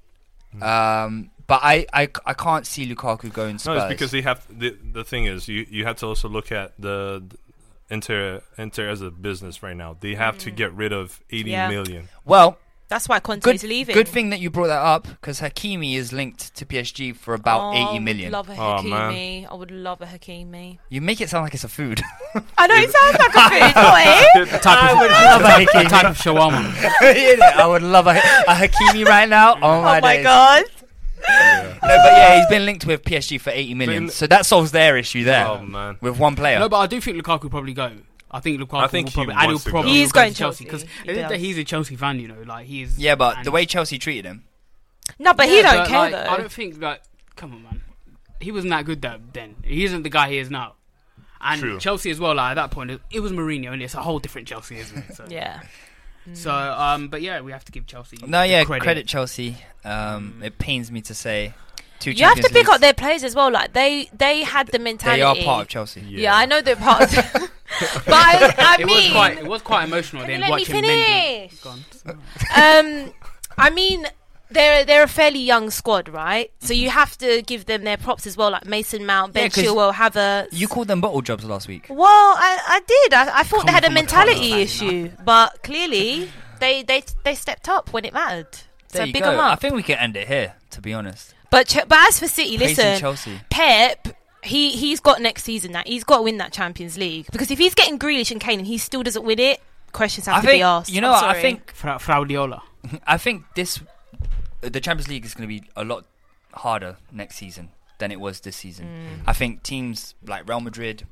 Um, but I, I, I can't see Lukaku going Spurs. No, it's because they have the the thing is you, you have to also look at the, the Inter Inter as a business right now. They have to get rid of eighty Yeah. million. well, That's why Conte's good, leaving. good thing that you brought that up because Hakimi is linked to P S G for about Oh, eighty million. I would love a Oh, man. Hakimi. I would love a Hakimi. You make it sound like it's a food. I know it sounds like a food, not it? type I of, would love a a Hakimi. type of shawarma. I would love a, a Hakimi right now. Oh my, Oh my days. god. No, but yeah, he's been linked with P S G for eighty million, But- so that solves their issue there Oh man. with one player. No, but I do think Lukaku will probably go. I think Lukaku I think will he probably, and he'll wants to go. probably He is go going to Chelsea Chelsea. because He does. he's a Chelsea fan. You know, like he is. yeah, but and- the way Chelsea treated him, No, but he Yeah, don't but, care like, though. I don't think like. Come on, man. He wasn't that good though, then. He isn't the guy he is now. And True. Chelsea as well. Like at that point, it, it was Mourinho, and it's a whole different Chelsea, isn't it? So, Yeah. So, um, but yeah, we have to give Chelsea. no, the yeah, credit. credit, Chelsea. Um, Mm. It pains me to say, two You have to Champions pick up Leagues, their players as well. Like they, they had the mentality. They are part of Chelsea. Yeah, I know they're part of. But I, I It mean, was quite. It was quite emotional. Can Then you let me watching Mendy. finish? Gone. um, I mean, they're they're a fairly young squad, right? So you have to give them their props as well, like Mason Mount, Ben Yeah, 'cause Chilwell, Havertz. You called them bottle jobs last week. Well, I, I did. I, I thought Coming they had a from a mentality Tottenham fan, issue, but clearly they, they they stepped up when it mattered. There So you big go. them I up. think we can end it here, to be honest. But Ch- but as for City, Pacing listen, Chelsea. Pep, he he's got next season that he's got to win that Champions League, because if he's getting Grealish and Kane and he still doesn't win it, questions have I to think be asked. you know. I'm what, I sorry. think Fra- Fraudiola. I think this the Champions League is going to be a lot harder next season than it was this season. Mm. I think teams like Real Madrid,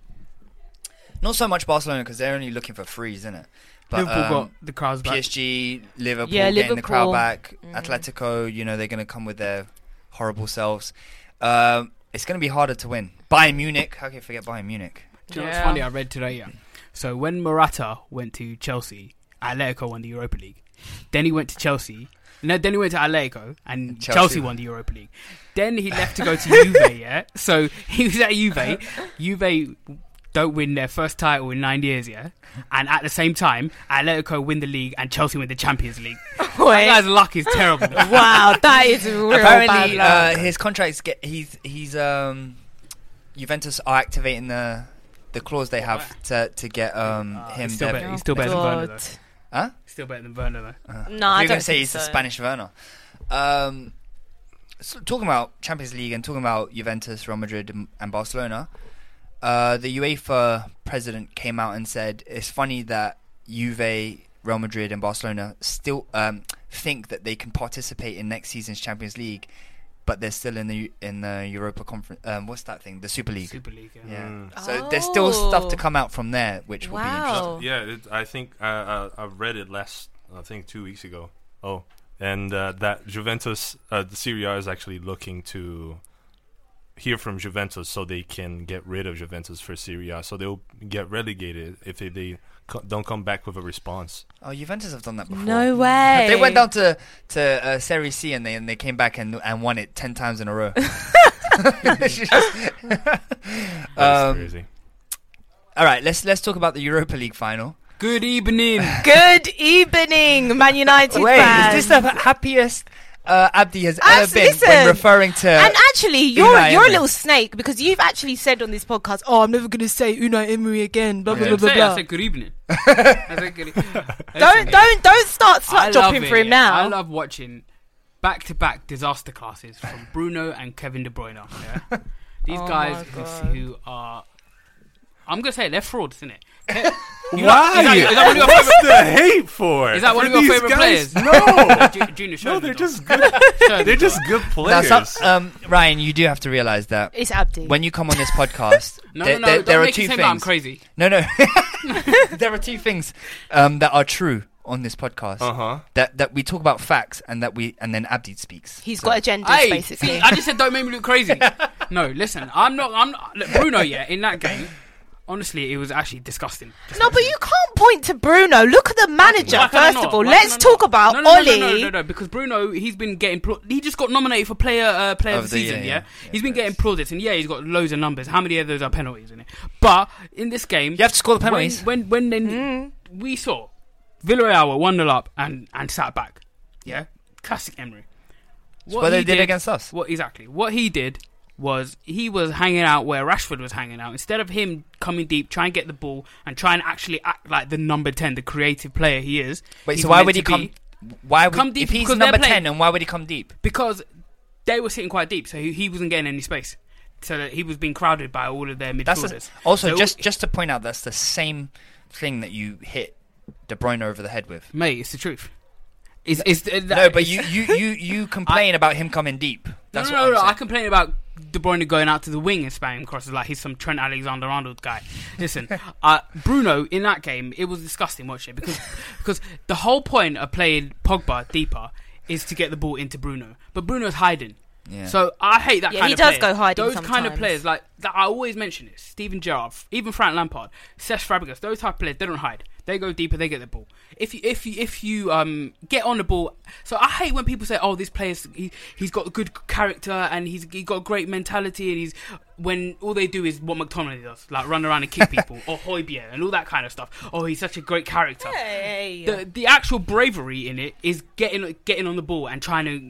not so much Barcelona because they're only looking for threes, isn't it? But Liverpool um, got the crowds back. P S G, Liverpool Yeah, getting the crowd Liverpool. back. Mm. Atletico, you know, they're going to come with their horrible selves. Um, it's going to be harder to win. Bayern Munich, how can you forget Bayern Munich? Do you know what's Yeah. funny? I read today, yeah. So when Morata went to Chelsea, Atletico won the Europa League. Then he went to Chelsea. No, then he went to Atletico, and Chelsea. Chelsea. won the Europa League. Then he left to go to Juve, yeah? So he was at Juve. Juve don't win their first title in nine years, yeah? And at the same time, Atletico win the league and Chelsea win the Champions League. That Wait. guy's luck is terrible. Wow, that is real Apparently, bad uh, luck. his contracts get he's he's um Juventus are activating the the clause they have to to get um Uh, him he's still their- better- he's still better than Werner, though. God. Huh? Still better than Werner, though. Uh, No, I you're don't gonna say think he's the so. Spanish Werner. Um, so talking about Champions League and talking about Juventus, Real Madrid, and, and Barcelona, uh, the UEFA president came out and said it's funny that Juve, Real Madrid, and Barcelona still um, think that they can participate in next season's Champions League, but they're still in the in the Europa Conference. Um, what's that thing? The Super League. Super League, yeah. Yeah. Mm. So there's still stuff to Oh. come out from there, which will be Wow. interesting. Yeah, it, I think uh, uh, I read it last, I think two weeks ago. Oh, and uh, that Juventus, uh, the Serie A is actually looking to hear from Juventus so they can get rid of Juventus for Serie A. So they'll get relegated if they, they co- don't come back with a response. Oh, Juventus have done that before. No way. They went down to to uh, Serie C and they and they came back and and won it ten times in a row. That's Um, crazy. All right, let's let's talk about the Europa League final. Good evening. Good evening, Man United Wait, fans. is this the happiest uh, Abdi has Abs- ever been listen. when referring to? And actually, you're Unai you're a Emery. little snake, because you've actually said on this podcast, "Oh, I'm never going to say Unai Emery again." Blah I blah didn't blah say, blah. I blah. said good evening. I said good e- Don't Listen, don't don't start I slut love dropping it, for him yeah. I now. love watching back-to-back disaster classes from Bruno and Kevin De Bruyne. Yeah? These Oh guys my who, God. who are, I'm gonna say they're frauds, isn't it? You Why? know- is, that, is that one of your What's favorite? the hate for? Is that one For of your these favorite guys? players? No. Ju- Junior No, Sherman, they're though. just good. Sherman, They're though. just good Now, players. some, um, Ryan, you do have to realize that It's Abdi. when you come on this podcast, No, there, no, no. there, don't there are make two it seem things. like I'm crazy. No, no. There are two things um, that are true on this podcast. Uh huh. That that we talk about facts and that we and then Abdi speaks. He's So- got agendas, Hey, basically. see, I just said don't make me look crazy. No, listen, I'm not. I'm not, look, Bruno. Yeah, in that game, honestly, it was actually disgusting. No, but you can't point to Bruno. Look at the manager, Why can I first not? of all. Why Let's can I talk not? about no, no, Oli. No, no, no, no, no, because Bruno, he's been getting. Pl- he just got nominated for player uh, player of, Of the the season. year, Yeah, yeah. Yeah, he's been yes. getting plaudits, and yeah, he's got loads of numbers. How many of those are penalties in it? But in this game, You have to score the penalties. When when, when then we saw Villarreal were one nil up and and sat back. Yeah, classic Emery. What they he did against us. What exactly? What he did was he was hanging out where Rashford was hanging out. Instead of him coming deep, try and get the ball and try and actually act like the number ten, the creative player he is. Wait, he's so why meant would he to come? be, Why would, Come deep if he's because they're number playing- ten, and why would he come deep? Because they were sitting quite deep, so he, he wasn't getting any space. So that he was being crowded by all of their That's midfielders. the, also So- just just to point out that's the same thing that you hit De Bruyne over the head with. Mate, it's the truth. It's, it's, uh, No, but you you you, you complain about him coming deep. That's no, what no, I'm no, saying. I complain about De Bruyne going out to the wing and spamming crosses like he's some Trent Alexander-Arnold guy. Listen, uh, Bruno in that game, it was disgusting watching it because because the whole point of playing Pogba deeper is to get the ball into Bruno, but Bruno's hiding. Yeah. So I hate that Yeah, kind he of does player. go hiding Those kind of sometimes. players, like that, I always mention it. Steven Gerrard, even Frank Lampard, Cesc Fabregas, those type of players, they don't hide. They go deeper, they get the ball. If you if you if you um get on the ball, so I hate when people say, "Oh, this player's he he's got good character and he's he got great mentality," and he's when all they do is what McTominay does, like run around and kick people, or Højbjerg and all that kind of stuff. Oh, he's such a great character. Hey. The the actual bravery in it is getting getting on the ball and trying to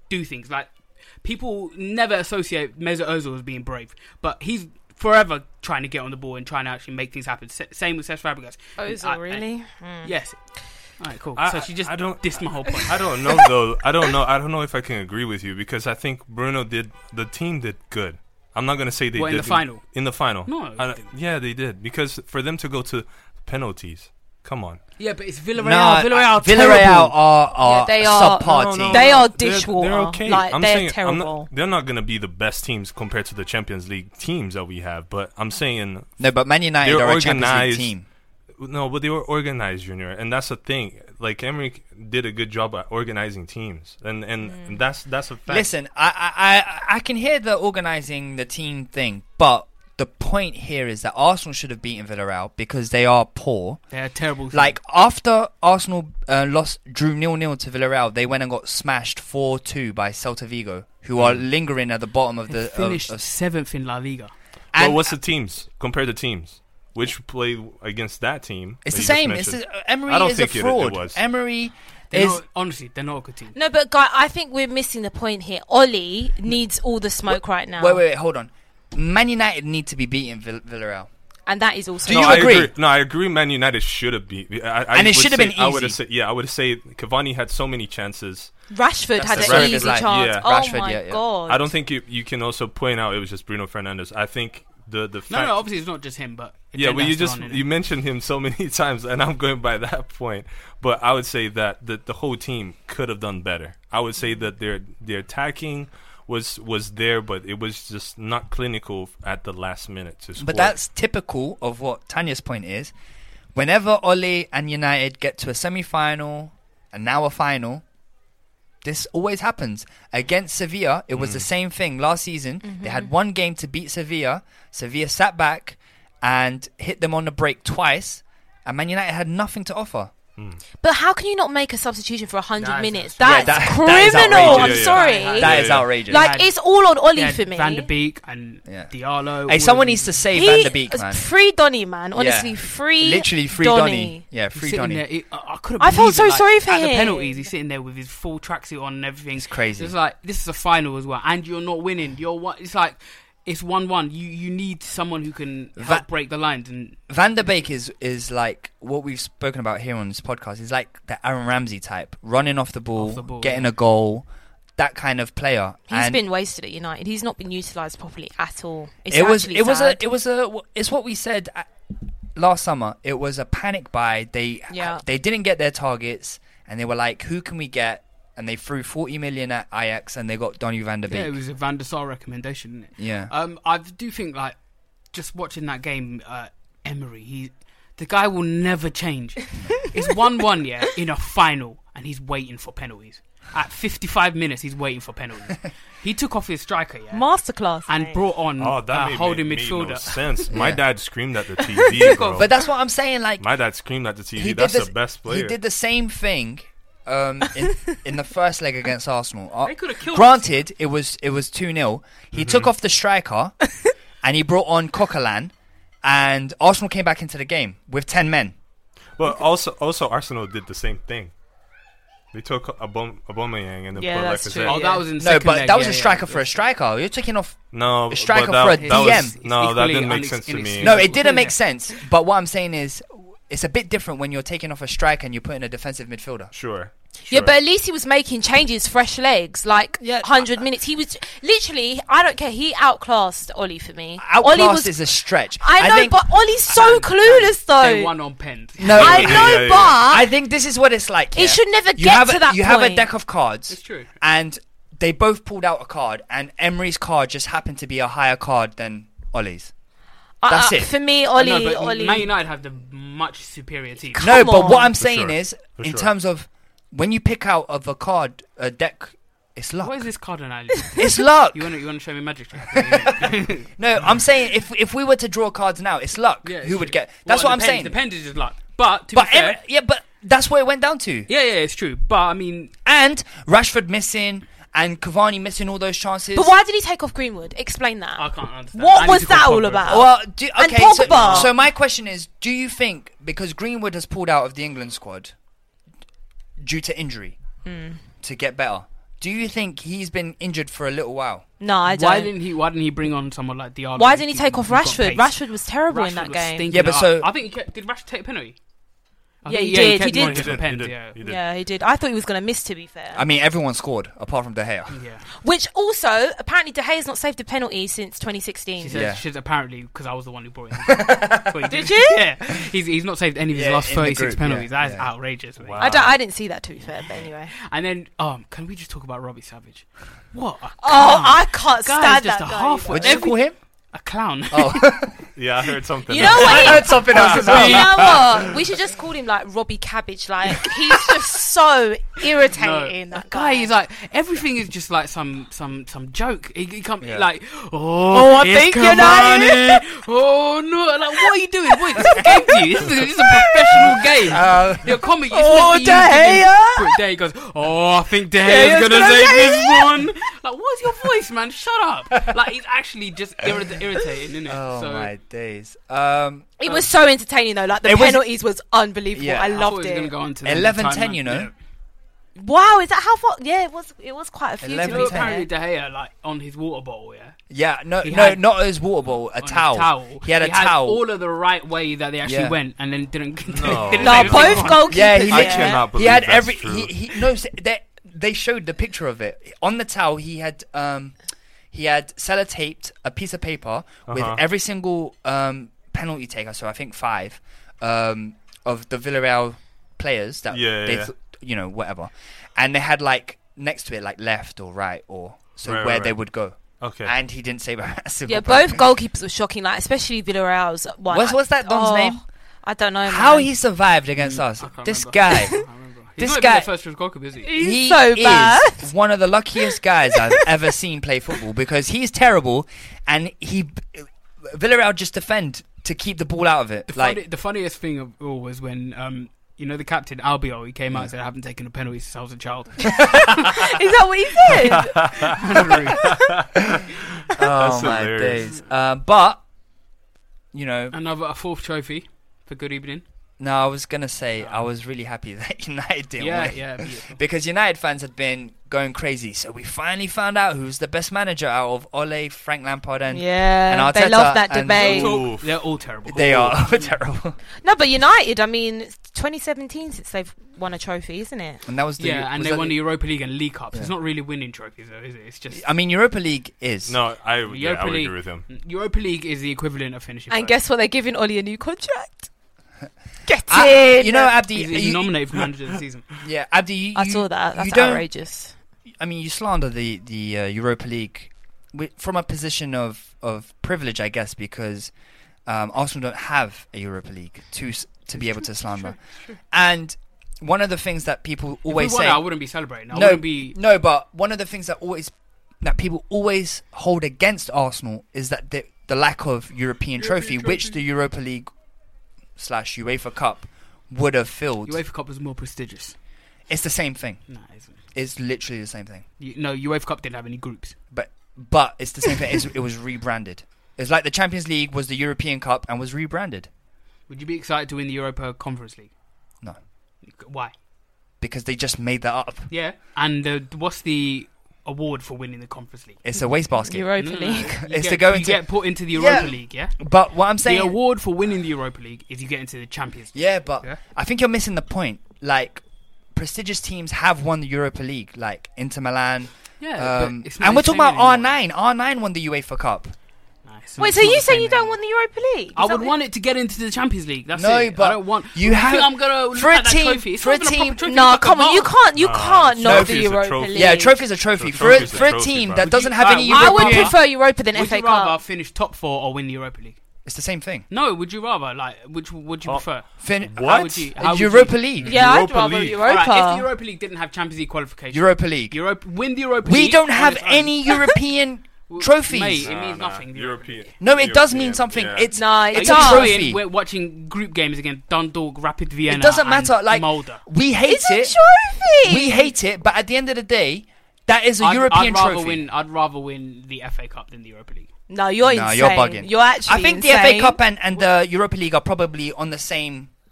do things. Like people never associate Mesut Ozil as being brave, but he's forever trying to get on the ball and trying to actually make things happen. S- same with Cesc Fabregas. Ozil, I- I- really? Mm. Yes. All right, cool. I- so she just I don't- dissed my whole point. I don't know though. I don't know. I don't know if I can agree with you because I think Bruno did. The team did good. I'm not gonna say they What, did in the final? In the final, No, I- they didn't. yeah, they did because for them to go to penalties, come on. Yeah, but it's Villarreal. No, Villarreal, uh, are Villarreal terrible. are, are Yeah, they a are- subpar No, no, team. no. They are They're- dishwater. They're, okay. Like, I'm they're saying, I'm terrible. not, they're not going to be the best teams compared to the Champions League teams that we have, but I'm saying No, but Man United They're are a Champions League organized. team. no, but they were organized, Junior, and that's the thing. Like Emery did a good job at organizing teams, and and, Mm. and that's that's a fact. Listen, I, I I I can hear the organising the team thing, but the point here is that Arsenal should have beaten Villarreal because they are poor. They're a terrible. team. Like after Arsenal uh, lost, drew nil nil to Villarreal, they went and got smashed four two by Celta Vigo, who are lingering at the bottom of they the. finished Of, of, seventh in La Liga. But and what's the teams? Compare the teams. Which play against that team? it's that the you just same. It's mentioned? the, Emery I don't is a think it- it fraud. was. Emery They're is. not, honestly, they're not a good team. No, but guy, I think we're missing the point here. Ollie needs all the smoke right now. Wait, wait, wait, hold on. Man United need to be beating Vill- Villarreal. And that is also... Do no, you I agree? No, I agree. Man United should have beat. I, I And it would should have say- been I would have easy. said, yeah, I would have said Cavani had so many chances. Rashford That's had the an Rashford easy line. chance. Yeah. Oh Rashford, my yeah, yeah. god. I don't think you you can also point out it was just Bruno Fernandes. I think the the No, fact. no, obviously it's not just him, but it yeah, turned well, out you to just run in you it. mentioned him so many times, and I'm going by that point. But I would say that the the whole team could have done better. I would say that their their attacking was was there, but it was just not clinical at the last minute to score. But that's typical of what Tanya's point is. Whenever Ole and United get to a semi-final and now a final, this always happens. Against Sevilla, it was the same thing last season. They had one game to beat Sevilla. Sevilla sat back and hit them on the break twice, and Man United had nothing to offer. But how can you not make a substitution for one hundred That is- minutes? Yeah, That's that- that is criminal. outrageous. I'm Yeah, yeah, sorry. yeah. That Yeah, is yeah. outrageous. Like, had- it's all on Ollie They for had me. Van der Beek and Yeah. Diallo. Hey, all someone of needs to these- save He Van der Beek, man. free Donny, man. Honestly, Yeah. free. Literally free Donny. Donny. Yeah, He's free sitting Donny. there, he- I, I couldn't I felt believe so it, like, sorry for at the him. penalties, he's sitting there with his full tracksuit on and everything. It's crazy. It's like this is a final as well, and you're not winning. You're one. It's like it's one-one. You you need someone who can help Va- break the lines. And Van der Beek is, is like what we've spoken about here on this podcast. He's like the Aaron Ramsey type, running off the ball, Off the ball, getting yeah. a goal, that kind of player. He's and been wasted at United. He's not been utilised properly at all. It's it was actually it was sad. a it was a it's what we said uh, last summer. It was a panic buy. They Yeah. they didn't get their targets, and they were like, who can we get? And they threw forty million at Ajax, and they got Donny van der Beek. yeah, it was a Van der Sar recommendation. Isn't it? Yeah. Um, I do think like just watching that game, uh, Emery, he the guy will never change. It's one-one, yeah, in a final, and he's waiting for penalties. At fifty-five minutes, he's waiting for penalties. He took off his striker, yeah, Masterclass. and mate. brought on Oh, that a made, holding made, made no midfielder. sense. My Yeah. dad screamed at the T V, bro. But that's what I'm saying. Like My dad screamed at the T V. he That's did the this- best player. He did the same thing um, in, in the first leg against Arsenal. Uh, They could've killed Granted, it was it was two nil. He Mm-hmm. took off the striker and he brought on Coquelin, and Arsenal came back into the game with ten men. But also, also Arsenal did the same thing. They took Abom- Aubameyang and then Yeah, put that's Lacazette. true. Oh, Yeah. that was in No, second but leg, that was yeah, a yeah. striker for a striker. You're taking off. No, A striker but that, for a that D was M. no, that Equally didn't make unex- sense to me. inexcusable. No, it didn't make Yeah. sense. But what I'm saying is, it's a bit different when you're taking off a striker and you're putting a defensive midfielder. Sure. Yeah, sure. but at least he was making changes, fresh legs, like Yeah, one hundred minutes. He was literally, I don't care, he outclassed Ollie for me. Outclass Ollie was, is a stretch. I know, think, but Ollie's so clueless They though. won on pens. no, I Yeah, know, yeah, yeah. but I think this is what it's like. It yeah? should never you get have to a, that You have a point. deck of cards. It's true. And they both pulled out a card, and Emery's card just happened to be a higher card than Ollie's. Uh, That's uh, it. For me, I Ollie, know, but Ollie. Man United have the much superior team. Come no, but on. what I'm For saying sure. is, For in sure. terms of when you pick out of a card, a deck, it's luck. What is this card analysis? It's luck. You want to you want to show me magic trick? No, I'm saying if if we were to draw cards now, it's luck. Yeah, it's Who would true. get? That's Well, what I'm depends. saying. Depends is just luck. But to But be fair, Em- yeah, but that's what it went down to. yeah, yeah, it's true. But I mean, And Rashford missing and Cavani missing all those chances. But why did he take off Greenwood? Explain that. I can't understand. What I need was to call that all Pogba. about? Well, do, And okay. So, Pogba. so my question is: do you think because Greenwood has pulled out of the England squad due to injury Hmm. to get better, do you think he's been injured for a little while? No, I don't. Why didn't he? Why didn't he bring on someone like Diallo? Why didn't he He's- take off he's got Rashford? pace. Rashford was terrible in Rashford that was game. stinking Yeah, but it up. so- I think he kept, did Rashford take a penalty? I Yeah, think- he did, he kept did. one He for did, pens, he did, yeah. he did. Yeah, he did. I thought he was going to miss, to be fair. I mean, everyone scored apart from De Gea. Yeah. Which also, apparently, De Gea's not saved a penalty since twenty sixteen. She said, Yeah. she said apparently because I was the one who brought it. That's what he Did you? Yeah. He's he's not saved any of his Yeah, last in the thirty-six group, penalties. yeah, That is yeah. outrageous. mate. Wow. I, don't, I didn't see that, to be fair, but anyway. And then, um, can we just talk about Robbie Savage? What? A Oh, clown. I can't Guy is stand just that a guy. half- What did you call him? A clown. Oh, Yeah, I heard something. You know what? I heard something else as well. You know what? We should just call him like Robbie Cabbage. Like he's just so irritating. No, that guy guy is like everything is just like some some some joke. He, he come Yeah. like oh, Oh, I it's think you Cavani. Oh no! Like what are you doing? Boy, this is a game to you. This is a, this is a professional game. Uh, Your comic. Oh, De Gea. There he goes. Oh, I think De Gea's Gea's gonna gonna save save this one. Like, what's your voice, man? Shut up. Like, he's actually just irri- irritating, isn't it? oh so, my days. Um, It was so entertaining though. Like the It was- penalties was, unbelievable. Yeah. I I I thought loved he was gonna it. go on to the eleven time, ten, man. you know. Wow, is that how far? Yeah, it was. It was quite a few. eleven to You know, be apparently fair. De Gea, like on his water bottle, yeah, Yeah, no, He no, had- not his water bottle, a on his towel. towel. He had a had towel. all of the right way that they actually Yeah. went, and then didn't. No. didn't No, save both anyone. goalkeepers. Yeah, he I literally- cannot he believe had that's every. true. He, he no, s- they they showed the picture of it on the towel. He had um, he had sellotaped a piece of paper with Uh-huh. every single um penalty taker. So I think five um of the Villarreal players that Yeah, they yeah. th- you know whatever, and they had like next to it like left or right or so Right, where right, they right. would go. Okay. And he didn't save a single. Yeah, penalty. both goalkeepers were shocking. Like especially Villarreal's one. What's what's that Don's Oh, name? I don't know. How man. he survived against us? I can't This remember. guy. I can't remember. He's This not guy- even the first choice goalkeeper, is he? He's he so is bad. one of the luckiest guys I've ever seen play football because he's terrible and he Villarreal just defend to keep the ball out of it. The, like funny, the funniest thing of all was when um, you know the captain Albiol, he came out and said, "I haven't taken a penalty since I was a child." Is that what he said? oh That's my hilarious. days. Uh, but you know, Another a fourth trophy for good evening. no, I was gonna say I was really happy that United didn't Yeah, win. yeah. beautiful. Because United fans had been going crazy, so we finally found out who's the best manager out of Ole, Frank Lampard, and yeah, and they Arteta love that and- debate. They're all, Oof. they're all terrible. they are terrible. No, but United. I mean, it's twenty seventeen since they've won a trophy, isn't it? And that was the Yeah, and was they that won the- the Europa League and League Cups. Yeah. It's not really winning trophies, though, is it? It's just I mean, Europa League is. No, I, yeah, Europa I would League. agree with him. Europa League is the equivalent of finishing. And first. guess what? They're giving Oli a new contract. Get I- in. you know, Abdi. he's, he's you- nominated for manager of the season. yeah, Abdi. You, I you- saw that. That's you don't- outrageous. I mean, you slander the the uh, Europa League wi- from a position of, of privilege, I guess, because um, Arsenal don't have a Europa League to s- to be able to slander. And one of the things that people always if we won say, it, I wouldn't be celebrating. I no, wouldn't be. no, but one of the things that always that people always hold against Arsenal is that the the lack of European, trophy, which the Europa League slash UEFA Cup would have filled. UEFA Cup was more prestigious. It's the same thing. No, it isn't. It's literally the same thing. You, no, UEFA Cup didn't have any groups. But but it's the same thing. It's, it was rebranded. It's like the Champions League was the European Cup and was rebranded. Would you be excited to win the Europa Conference League? No, Why? because they just made that up. Yeah. And uh, what's the award for winning the Conference League? It's a wastebasket. Europa No, no, no. League. You It's get, to go you into- get put into the Europa Yeah. League, yeah? But what I'm saying, The award for winning the Europa League is you get into the Champions League. yeah, but Yeah. I think you're missing the point. Like, prestigious teams have won the Europa League, like Inter Milan. Yeah, Um, but it's not and we're the talking about same R anymore. nine. R nine won the UEFA Cup. Nah, it's Wait, not- so it's not you the saying same you don't anymore. want the Europa League? Is I that would what- want it to get into the Champions League. That's No, it. but I don't want. you you have- think I'm gonna look for a at that team- trophy. It's for a not even team- proper trophy. No, it's like a come on, you vase. can't, you Nah, can't not trophy the is a Europa trophy. League. Yeah, trophy's a trophy. So For a, trophy's a for a trophy, team bro. that Would doesn't you- have uh, any would I you would European... prefer Europa than Would F A you rather Cup. finish top four or win the Europa League? It's the same thing. No, would you rather like which would you Oh. prefer? Fin- How What? would you? How would Europa you? League. Yeah, I'd Europa rather League. Europa. Alright, if the Europa League didn't have Champions League qualification, Europa League. Europe win the Europa We League. don't on have its own. any European Well, trophies. Mate, it Nah, means nah, nothing. the European. No, it does mean European, something. yeah. It's No, it it's a does. trophy. We're watching group games against Dundalk, Rapid Vienna. It doesn't and matter. Like Molde. we hate It's a it. trophy. We hate it, but at the end of the day, that is a I'd, European I'd rather trophy. win. I'd rather win the F A Cup than the Europa League. No, you're No, insane. you're bugging. You're actually I think insane. the F A Cup and, and the Europa League are probably on the same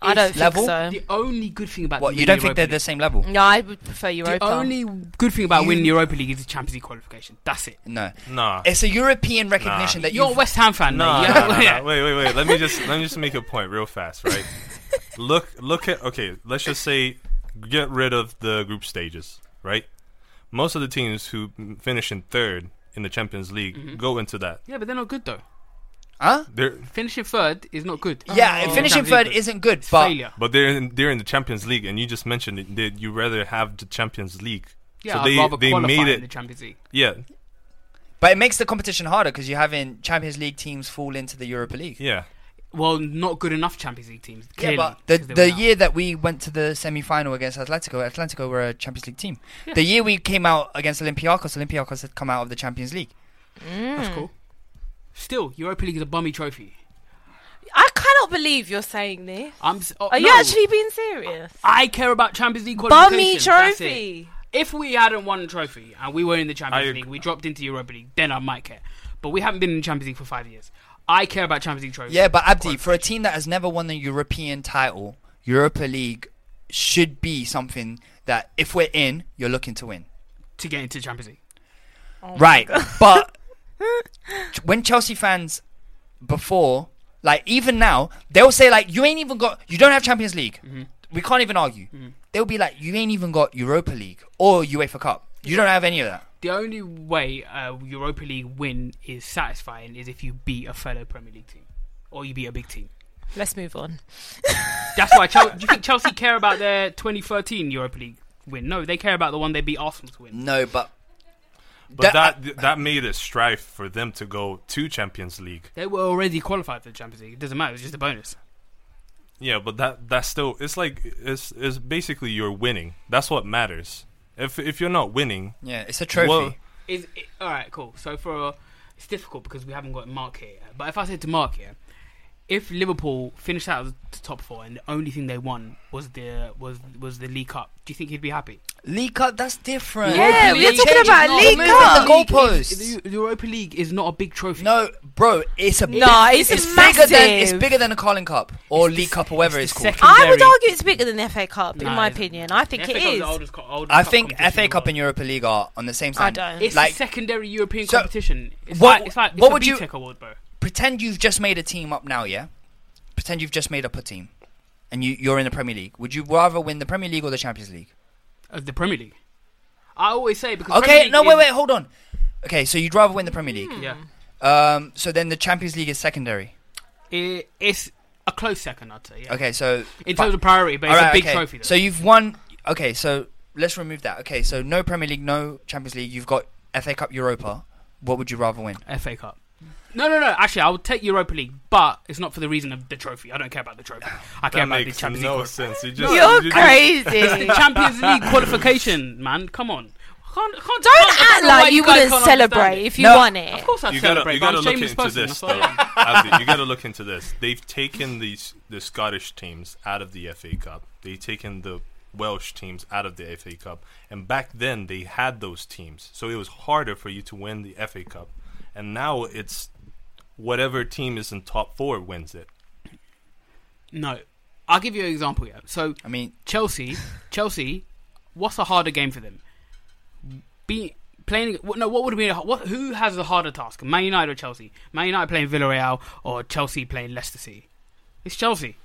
I don't It's level? think The only good thing about What, the you don't Europa think they're League- the same level? so. No, I would prefer Europa. The only good thing about You- winning Europa League is the Champions League qualification. That's it. No. Nah. It's a European recognition that You're a you've... West Ham fan, No, mate. no, Yeah. no, Yeah. no. Wait, wait, wait. Let me just let me just make a point real fast, right? look, look at okay. Let's just say get rid of the group stages, right? Most of the teams who m- finish in third in the Champions League Mm-hmm. go into that. Yeah, but they're not good though. Huh? They're Finishing third is not good. Yeah, Oh. finishing Champions third League isn't good, It's but... failure. but they're in, they're in the Champions League, and you just mentioned it, that you rather have the Champions League. Yeah, so I'd they rather they qualify made in the it. Champions League. Yeah, But it makes the competition harder because you're having Champions League teams fall into the Europa League. yeah. Well, not good enough Champions League teams. Yeah, Clearly, but the 'cause they the went out. year that we went to the semi-final against Atletico, Atletico were a Champions League team. Yeah. The year we came out against Olympiacos, Olympiacos had come out of the Champions League. That's cool. Still, Europa League is a bummy trophy. I cannot believe you're saying this. I'm. s- Oh, Are you no. actually being serious? I care about Champions League qualification. Bummy That's it. trophy. If we hadn't won a trophy and we were in the Champions I- League, we dropped into Europa League, then I might care. But we haven't been in the Champions League for five years. I care about Champions League trophies. Yeah, but Abdi, for a team that has never won the European title, Europa League should be something that if we're in, you're looking to win. To get into Champions League. Oh Right, but when Chelsea fans before, like even now, they'll say like, you ain't even got, you don't have Champions League. Mm-hmm. We can't even argue. They'll be like, you ain't even got Europa League or UEFA Cup. You don't have any of that. The only way a Europa League win is satisfying is if you beat a fellow Premier League team. Or you beat a big team. Let's move on. That's why Chelsea, do you think Chelsea care about their twenty thirteen Europa League win? No, they care about the one they beat Arsenal to win. No, but But That- that that, made it strife for them to go to Champions League. They were already qualified for the Champions League. It doesn't matter. It's just a bonus. Yeah, but that that's still it's like it's it's basically you're winning. That's what matters. If if you're not winning, yeah, it's a trophy. well, Is it, all right, cool. So for uh, it's difficult because we haven't got Mark here. But if I said to Mark here, if Liverpool finished out of the top four and the only thing they won was the was was the League Cup, do you think he'd be happy? League Cup, that's different. Yeah, You're we're talking changing- about you're League moving Cup. the League is- goalposts. The Europa League is not a big trophy. No, bro, it's a No, it's it's massive. bigger than it's bigger than a Carling Cup or It's League the- Cup or whatever it's it's, the called. second- I would Secondary. argue it's bigger than the F A Cup, in Nah, my it's- opinion. I think The it F A Cup's is. the oldest, co- oldest I cup think competition F A in the Cup world. and Europa League are on the same I side. don't. It's like- a secondary European So, competition. It's what- like it's like it's what a would you- B TEC award, bro. Pretend you've just made a team up now, yeah? Pretend you've just made up a team, and you you're in the Premier League. Would you rather win the Premier League or the Champions League? Uh, the Premier League. I always say because Premier Okay, League no, is- wait, wait, hold on. Okay, so you'd rather win the Premier League. Yeah, Um, so then the Champions League is secondary. it, it's a close second, I'd say. Yeah. Okay, so In terms of priority, but it's Alright, a big okay. trophy. Though. So you've won. Okay, so let's remove that. Okay, so no Premier League, no Champions League. You've got F A Cup, Europa. What would you rather win? F A Cup. No, no, no. Actually, I would take Europa League, but it's not for the reason of the trophy. I don't care about the trophy. I care that about the makes Champions no League. sense. You just, You're you just- crazy. It's the Champions League qualification, man. Come on. Can't, can't, Don't I don't act know why like you guys wouldn't can't understand celebrate it. if you No. won it. Of course I'd You gotta, celebrate, you but gotta I'm a look shameless into person. this. That's Though. what I am. Abdi, you gotta look into this. They've taken these the Scottish teams out of the F A Cup. They've taken the Welsh teams out of the F A Cup. And back then they had those teams, so it was harder for you to win the F A Cup. And now it's whatever team is in top four wins it. No. I'll give you an example here. So, I mean, Chelsea, Chelsea, what's a harder game for them? Be playing. what- No, what would be? What? Who has a harder task? Man United or Chelsea? Man United playing Villarreal or Chelsea playing Leicester City? It's Chelsea.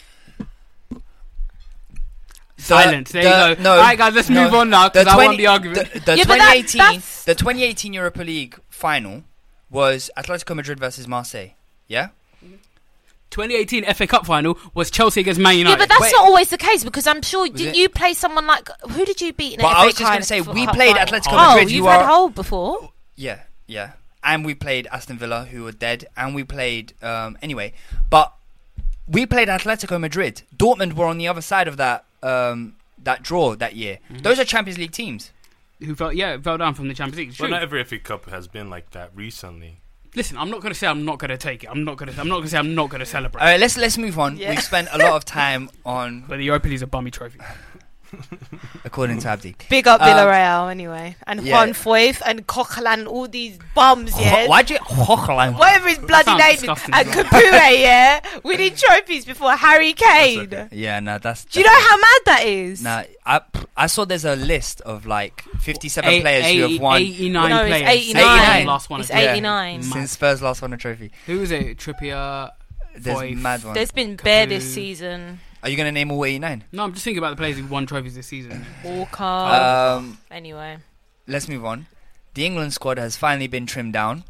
Silence. There the- you go. no, All right, guys, let's no. move on now because The I won twenty the argument. The, the Yeah, but that- twenty eighteen, that's- the twenty eighteen Europa League final was Atletico Madrid versus Marseille. Yeah. twenty eighteen F A Cup final was Chelsea against Man Yeah, United. but that's Wait. not always the case because I'm sure didn't it? you play someone like who did you beat in But an I F A was just Cup gonna say, for we Cup played final? Atletico Oh, Madrid, you've you had are- Hull before. Yeah, yeah. And we played Aston Villa, who were dead, and we played um, anyway. But we played Atletico Madrid. Dortmund were on the other side of that um, that draw that year. Mm-hmm. Those are Champions League teams. Who fell? Yeah, fell down from the Champions League. It's But true. not every F A Cup has been like that recently. Listen, I'm not going to say I'm not going to take it. I'm not going to. I'm not going to say I'm not going to celebrate. All right, let's let's move on. Yeah. We've spent a lot of time on. but the Europa League is a bummy trophy. according to Abdi. Big up Um, Villarreal anyway, and yeah. Juan Foyth and Coquelin, all these bums, yeah. Why'd you? Hochland? Whatever his bloody sounds name is, disgusting and as well. Kapure, yeah, winning trophies before Harry Kane. okay. Yeah, no, that's. Do you know how mad that is? Nah, I I saw there's a list of like fifty-seven Eight- players who eighty- have won eighty-nine no, players. it's eighty-nine. eighty-nine. Last one. It's I think. Yeah. eighty-nine. since Spurs last won a trophy. Who was it? Trippier. There's Foyth. mad ones. There's been bare Cafu. this season. Are you gonna name all eighty-nine? No, I'm just thinking about the players who won trophies this season. Walker. Um, anyway. let's move on. The England squad has finally been trimmed down.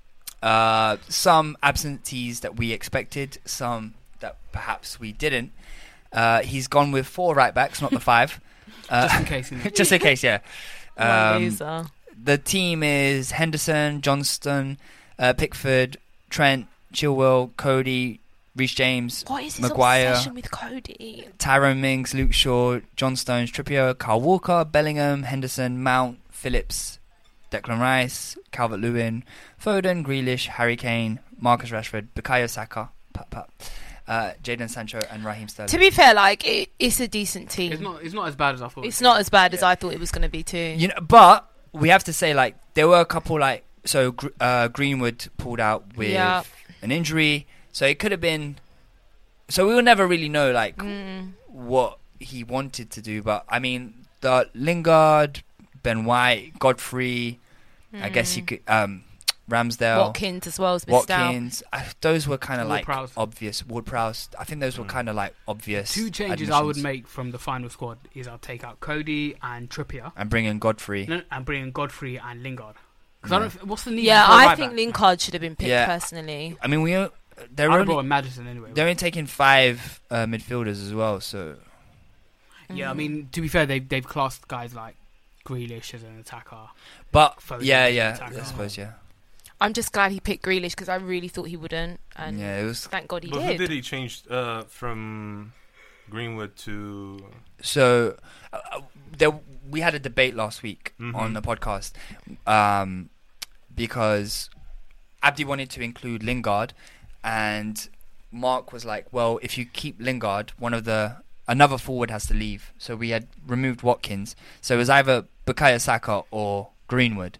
Uh, some absentees that we expected, some that perhaps we didn't. Uh, he's gone with four right backs, not the five. Uh, Just in case. You know. just in case, yeah. One Um, loser. the team is Henderson, Johnston, uh, Pickford, Trent, Chilwell, Cody, Reece James, What is his Maguire, obsession with Cody? Tyrone Mings, Luke Shaw, John Stones, Trippier, Kyle Walker, Bellingham, Henderson, Mount, Phillips, Declan Rice, Calvert-Lewin, Foden, Grealish, Harry Kane, Marcus Rashford, Bukayo Saka, Pat Pat, uh, Jadon Sancho, and Raheem Sterling. To be fair, like it, it's a decent team. It's not. It's not as bad as I thought. It's not as bad as Yeah. I thought it was going to be too. You know, but we have to say, like, there were a couple, like, so Gr- uh, Greenwood pulled out with Yeah. an injury, so it could have been. So we will never really know, like, Mm. what he wanted to do. But I mean, the Lingard, Ben White, Godfrey, I guess you could, um, Ramsdale, Watkins as well as missed out. Watkins. I, those were kind of like Ward-Prowse. obvious. Ward-Prowse. I think those were Mm. kind of like obvious. Two changes I would admissions. make from the final squad is I'll take out Cody and Trippier, and bring in Godfrey. no, and bring in Godfrey and Lingard. Because Yeah. I don't. What's the need? Yeah, for a I right think back? Lingard should have been picked Yeah. personally. I mean, we o- they're I'd have only brought in Madison anyway. they're only taking five uh, midfielders as well. So Yeah, I Mm. mean, to be fair, they've they've classed guys like Grealish as an attacker. But Foden yeah, as an yeah, attacker. I suppose yeah. I'm just glad he picked Grealish because I really thought he wouldn't, and Yeah, it was thank God he But who did. did he change uh, from Greenwood to? so. Uh, uh, there, we had a debate last week Mhm. on the podcast um, because Abdi wanted to include Lingard, and Mark was like, "Well, if you keep Lingard, one of the another forward has to leave." So we had removed Watkins, so it was either Bukayo Saka or Greenwood.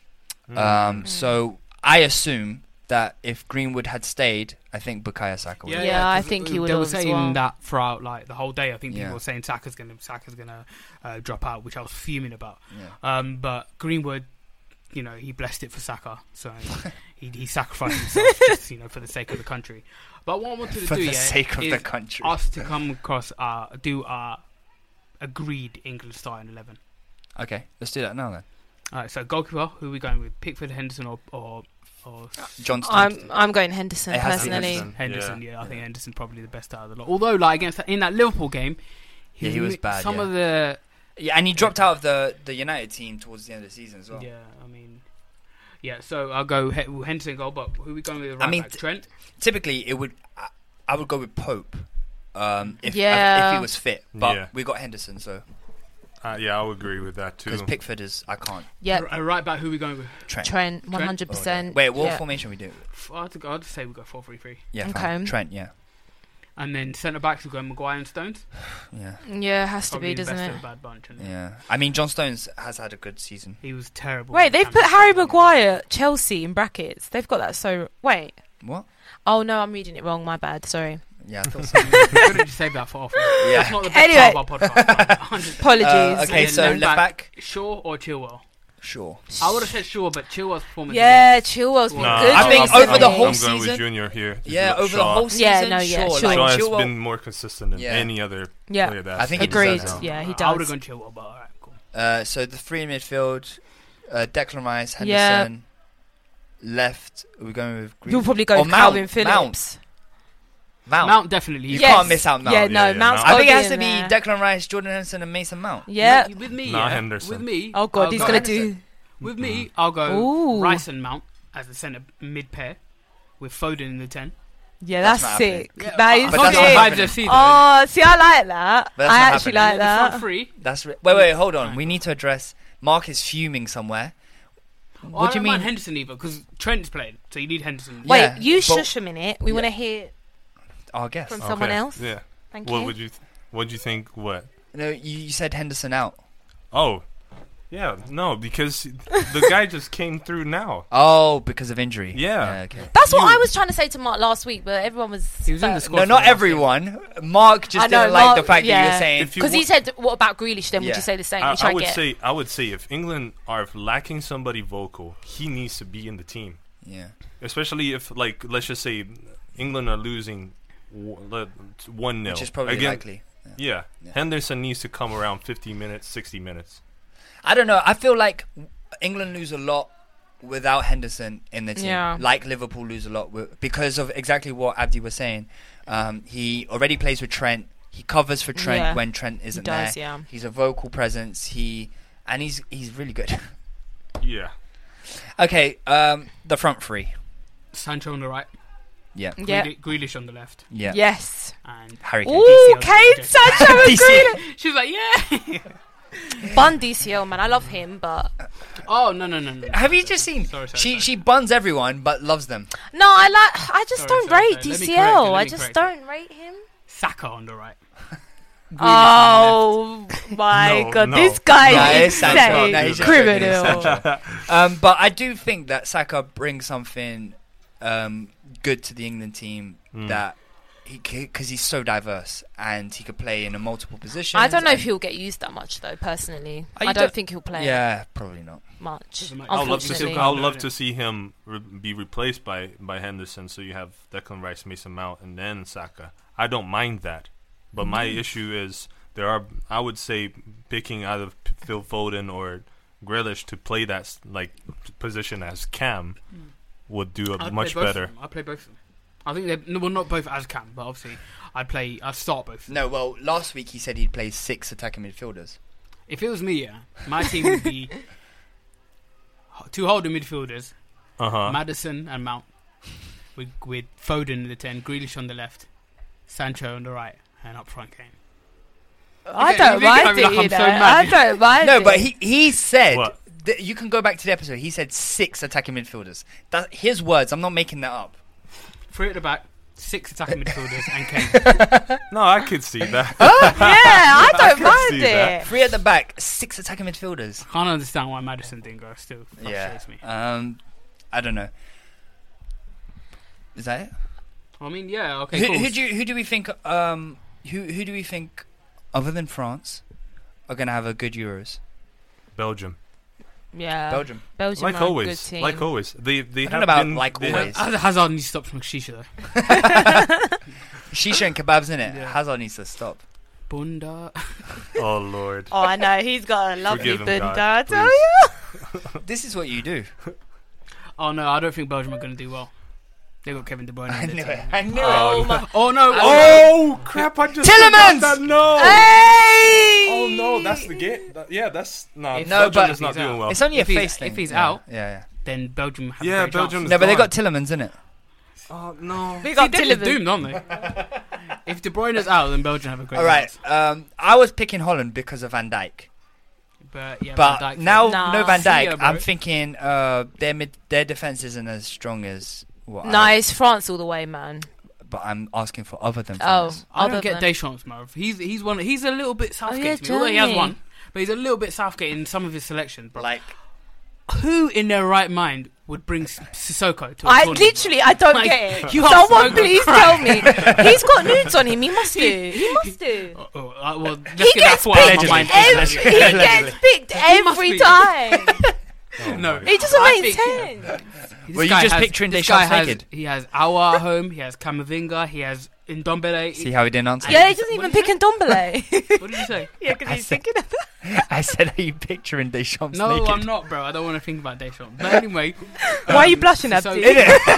Mm. Um, Mm. so I assume that if Greenwood had stayed, I think Bukayo Saka would. Yeah, I 'cause think he They would were have as saying well. that throughout like the whole day. I think people Yeah. were saying Saka's gonna Saka's gonna uh, drop out, which I was fuming about. Yeah. Um, but Greenwood, you know, he blessed it for Saka, so he he sacrificed himself just, you know, for the sake of the country. But what I wanted to For do, the yeah, sake of is the country. us to come across uh do our agreed England starting eleven. Okay, let's do that now then. All right, so goalkeeper, who are we going with? Pickford, Henderson, or or, or Johnston. I'm I'm going Henderson It has to be personally. Henderson. Henderson? Yeah, I Yeah. think Henderson's probably the best out of the lot. Although, like against in that Liverpool game, Yeah, he was mi- bad, Some yeah. of the Yeah, and he dropped out of the, the United team towards the end of the season as well. yeah, I mean, yeah. So I'll go He- well, Henderson goal, but who are we going with? the Right I mean, back? t- Trent. Typically, it would I, I would go with Pope um, if Yeah. if he was fit, but Yeah. we got Henderson, so Uh, yeah, I would agree with that too. because Pickford is I can't Yeah, A right back. Who are we going with? Trent. Trent, one hundred percent. Wait, what yeah. formation we do? F- I'd, I'd say we go four three three, Yeah, Okay. fine. Trent. Yeah, and then centre backs we go Maguire and Stones. yeah, Yeah, it has to Probably be, the doesn't best it? of a bad bunch. Isn't it? yeah. I mean, John Stones has had a good season. He was terrible. Wait, in they've the put Harry Champions League. Maguire, Chelsea in brackets. They've got that so. Wait. What? Oh no, I'm reading it wrong. My bad. Sorry. Yeah, I thought so. Could have just saved that for off. Yeah. That's not the best Anyway. part of our podcast. Apologies. Uh, okay, And so then left back. Shaw or Chilwell? Sure. I would have said Shaw, but Chilwell's performance. Yeah, Chilwell's been Nah, good. I think recently. over the whole I'm going season- with Junior here. Yeah, Shaw. over the whole season. Yeah, no, yeah, sure. sure. Like, Shaw has Chilwell- been more consistent than Yeah. any other Yeah. player that I think he Agreed. deserves it. Yeah, he I would have does. gone Chilwell, but alright, cool. Uh, so the three in midfield, uh, Declan Rice, Yeah. Henderson. Left, we're going with Green. You'll probably go Or with Mount, Calvin Phillips. Mount. Mount. Mount definitely. You Yes. can't miss out Mount. Yeah, no, Yeah, Mount's Mount. I got think it has in to be there. Declan Rice, Jordan Henderson, and Mason Mount. Yeah. With, with me, Nah, yeah. Henderson. With me. Oh god, I'll he's go gonna Henderson. do. With me, I'll go Ooh. Rice and Mount as the centre mid pair, with Foden in the ten. Yeah, That's that's, not sick. Yeah, that I- is But I that's told not you happening. vibes F C though. Oh, see, I like that. But that's I not actually happening. like The front that. three. That's re- wait, wait, hold on. We need to address. Mark is fuming somewhere. Well, What I do you don't mind mean? Henderson either, because Trent's playing, so you need Henderson. Yeah, Wait, you but- shush a minute. We Yeah. want to hear Our guess. from someone Okay, else. Yeah. Thank What you. would you? Th- what do you think? What? No, you, you said Henderson out. Oh, yeah, no, because the guy just came through now. Oh, because of injury. Yeah. okay. That's what You- I was trying to say to Mark last week, but everyone was. He was in the squad. No, for not the last everyone. Mark just I know, didn't like Mark- the fact that yeah. you were saying. If you Because he wa- said, "What about Grealish?" Then would Yeah. you say the same? I, You try I and would get. say, I would say, if England are lacking somebody vocal, he needs to be in the team. yeah. Especially if, like, let's just say England are losing one nil. Which is probably Again, likely. Yeah. Yeah. Henderson needs to come around fifty minutes, sixty minutes. I don't know. I feel like England lose a lot without Henderson in the team. Yeah. Like Liverpool lose a lot with, because of exactly what Abdi was saying. Um, he already plays with Trent. He covers for Trent Yeah. when Trent isn't does, there. yeah. He's a vocal presence. He and he's he's really good. Yeah. Okay, um, the front three. Sancho on the right, Yeah, Yeah. Greali- Grealish on the left, yeah. Yes. and Harry Kane. Ooh, D C L Kane, Sancho, and D C L. Grealish. she was like, yeah. Bun D C L, man. I love him, but Oh no no no no. Have you just seen? Sorry, sorry, she sorry. she buns everyone but loves them. no, I like. I just Sorry, don't sorry, rate sorry. Let me D C correct L. it, let I me just correct it. don't rate him. Saka on the right. Oh my No, god, no. this guy No, is it's Sancho. insane. No, he's just Criminal. joking, Um, but I do think that Saka brings something um, good to the England team Mm. that he because he's so diverse and he could play in a multiple positions. I don't know if and- he'll get used that much though. Personally, Oh, you I don't, don't- think he'll play Yeah, probably not. much. Doesn't matter. I'd love to see. Unfortunately, I'd love to see him re- be replaced by, by Henderson. So you have Declan Rice, Mason Mount, and then Saka. I don't mind that, but my issue is there are. I would say picking either P- Phil Foden or Grealish to play that s- like position as Cam would do a I'd much play both of better. them. I'd play both of them. I think they no, well not both as Cam, but obviously I'd play. I'd start both. No, well, last week he said he'd play six attacking midfielders. If it was me, yeah, my team would be two holding midfielders, Uh huh. Maddison and Mount, with with Foden in the ten, Grealish on the left, Sancho on the right, and up front Kane. I You don't think mind I'm it. like You I'm know, so mad? I don't mind No, it. but he he said What? that you can go back to the episode. He said six attacking midfielders. That his words. I'm not making that up. Three at the back, six attacking midfielders, and Kane. No, I could see that. yeah, I don't can mind see it. that. Three at the back, six attacking midfielders. I can't understand why Maddison didn't go. Still Yeah. frustrates me. Um, I don't know. Is that it? I mean, yeah, okay, who, cool. who do you, who do we think? Um, who who do we think, other than France, are going to have a good Euros? Belgium, Yeah, Belgium. Belgium like are a good always, team. like always. They they I don't have know about been, like they always. have- Hazard Hazard needs to stop smoking shisha though. Shisha and kebabs in it. Yeah. Hazard needs to stop. Bunda. Oh Lord. Oh, I know he's got a lovely Forgive him, bunda. God, I tell please. you. This is what you do. Oh no, I don't think Belgium are going to do well. They got Kevin De Bruyne. I in knew their it. team. I knew Oh, it. no. Oh no! Oh crap! I just Tillemans! forgot that. No. Hey! Oh no, that's the game. That, yeah, that's no. If- No, Belgium but is not he's out. doing well. It's only If a he's- face thing. if he's yeah. out- Yeah, yeah. Then Belgium. Have Yeah, a great Belgium- chance. No, but they gone. got Tillemans in it. Oh no. We See, got they're just Tillemans. doomed, aren't they? If De Bruyne is out, then Belgium have a great All right. chance. Um, I was picking Holland because of Van Dijk, But yeah, but Van Dijk now Nah. no Van See Dijk. ya, bro. I'm thinking uh, their mid, their defense isn't as strong as what. I- Nice France all the way, man. but I'm asking for other than Oh, France. I other don't get than- Deschamps, Marv. He's he's one. He's a little bit Southgate yeah, to me. Although he has Germany. one, but he's a little bit Southgate in some of his selections, bro. Like Who in their right mind would bring S- Sissoko to a I tournament, literally, I don't Like, get it. you are Someone so please crap. tell me. He's got nudes on him. He must do. He must do. bro? Oh, oh, uh, well, He let's get that gets far out of picked. my mind. Every, he gets picked must every be. time. No, He doesn't I make think- sense. This Were you guy just has- picturing this Deschamps guy has- naked? He has Awa at home. He has Camavinga. He has Ndombele. see how he didn't answer. Yeah, he doesn't What even did pick Ndombele. What did you say? Yeah, because I he's said- thinking of that. I said, are you picturing Deschamps No, naked? I'm not, bro. I don't want to think about Deschamps. But anyway, Why are you blushing, so- Abdi?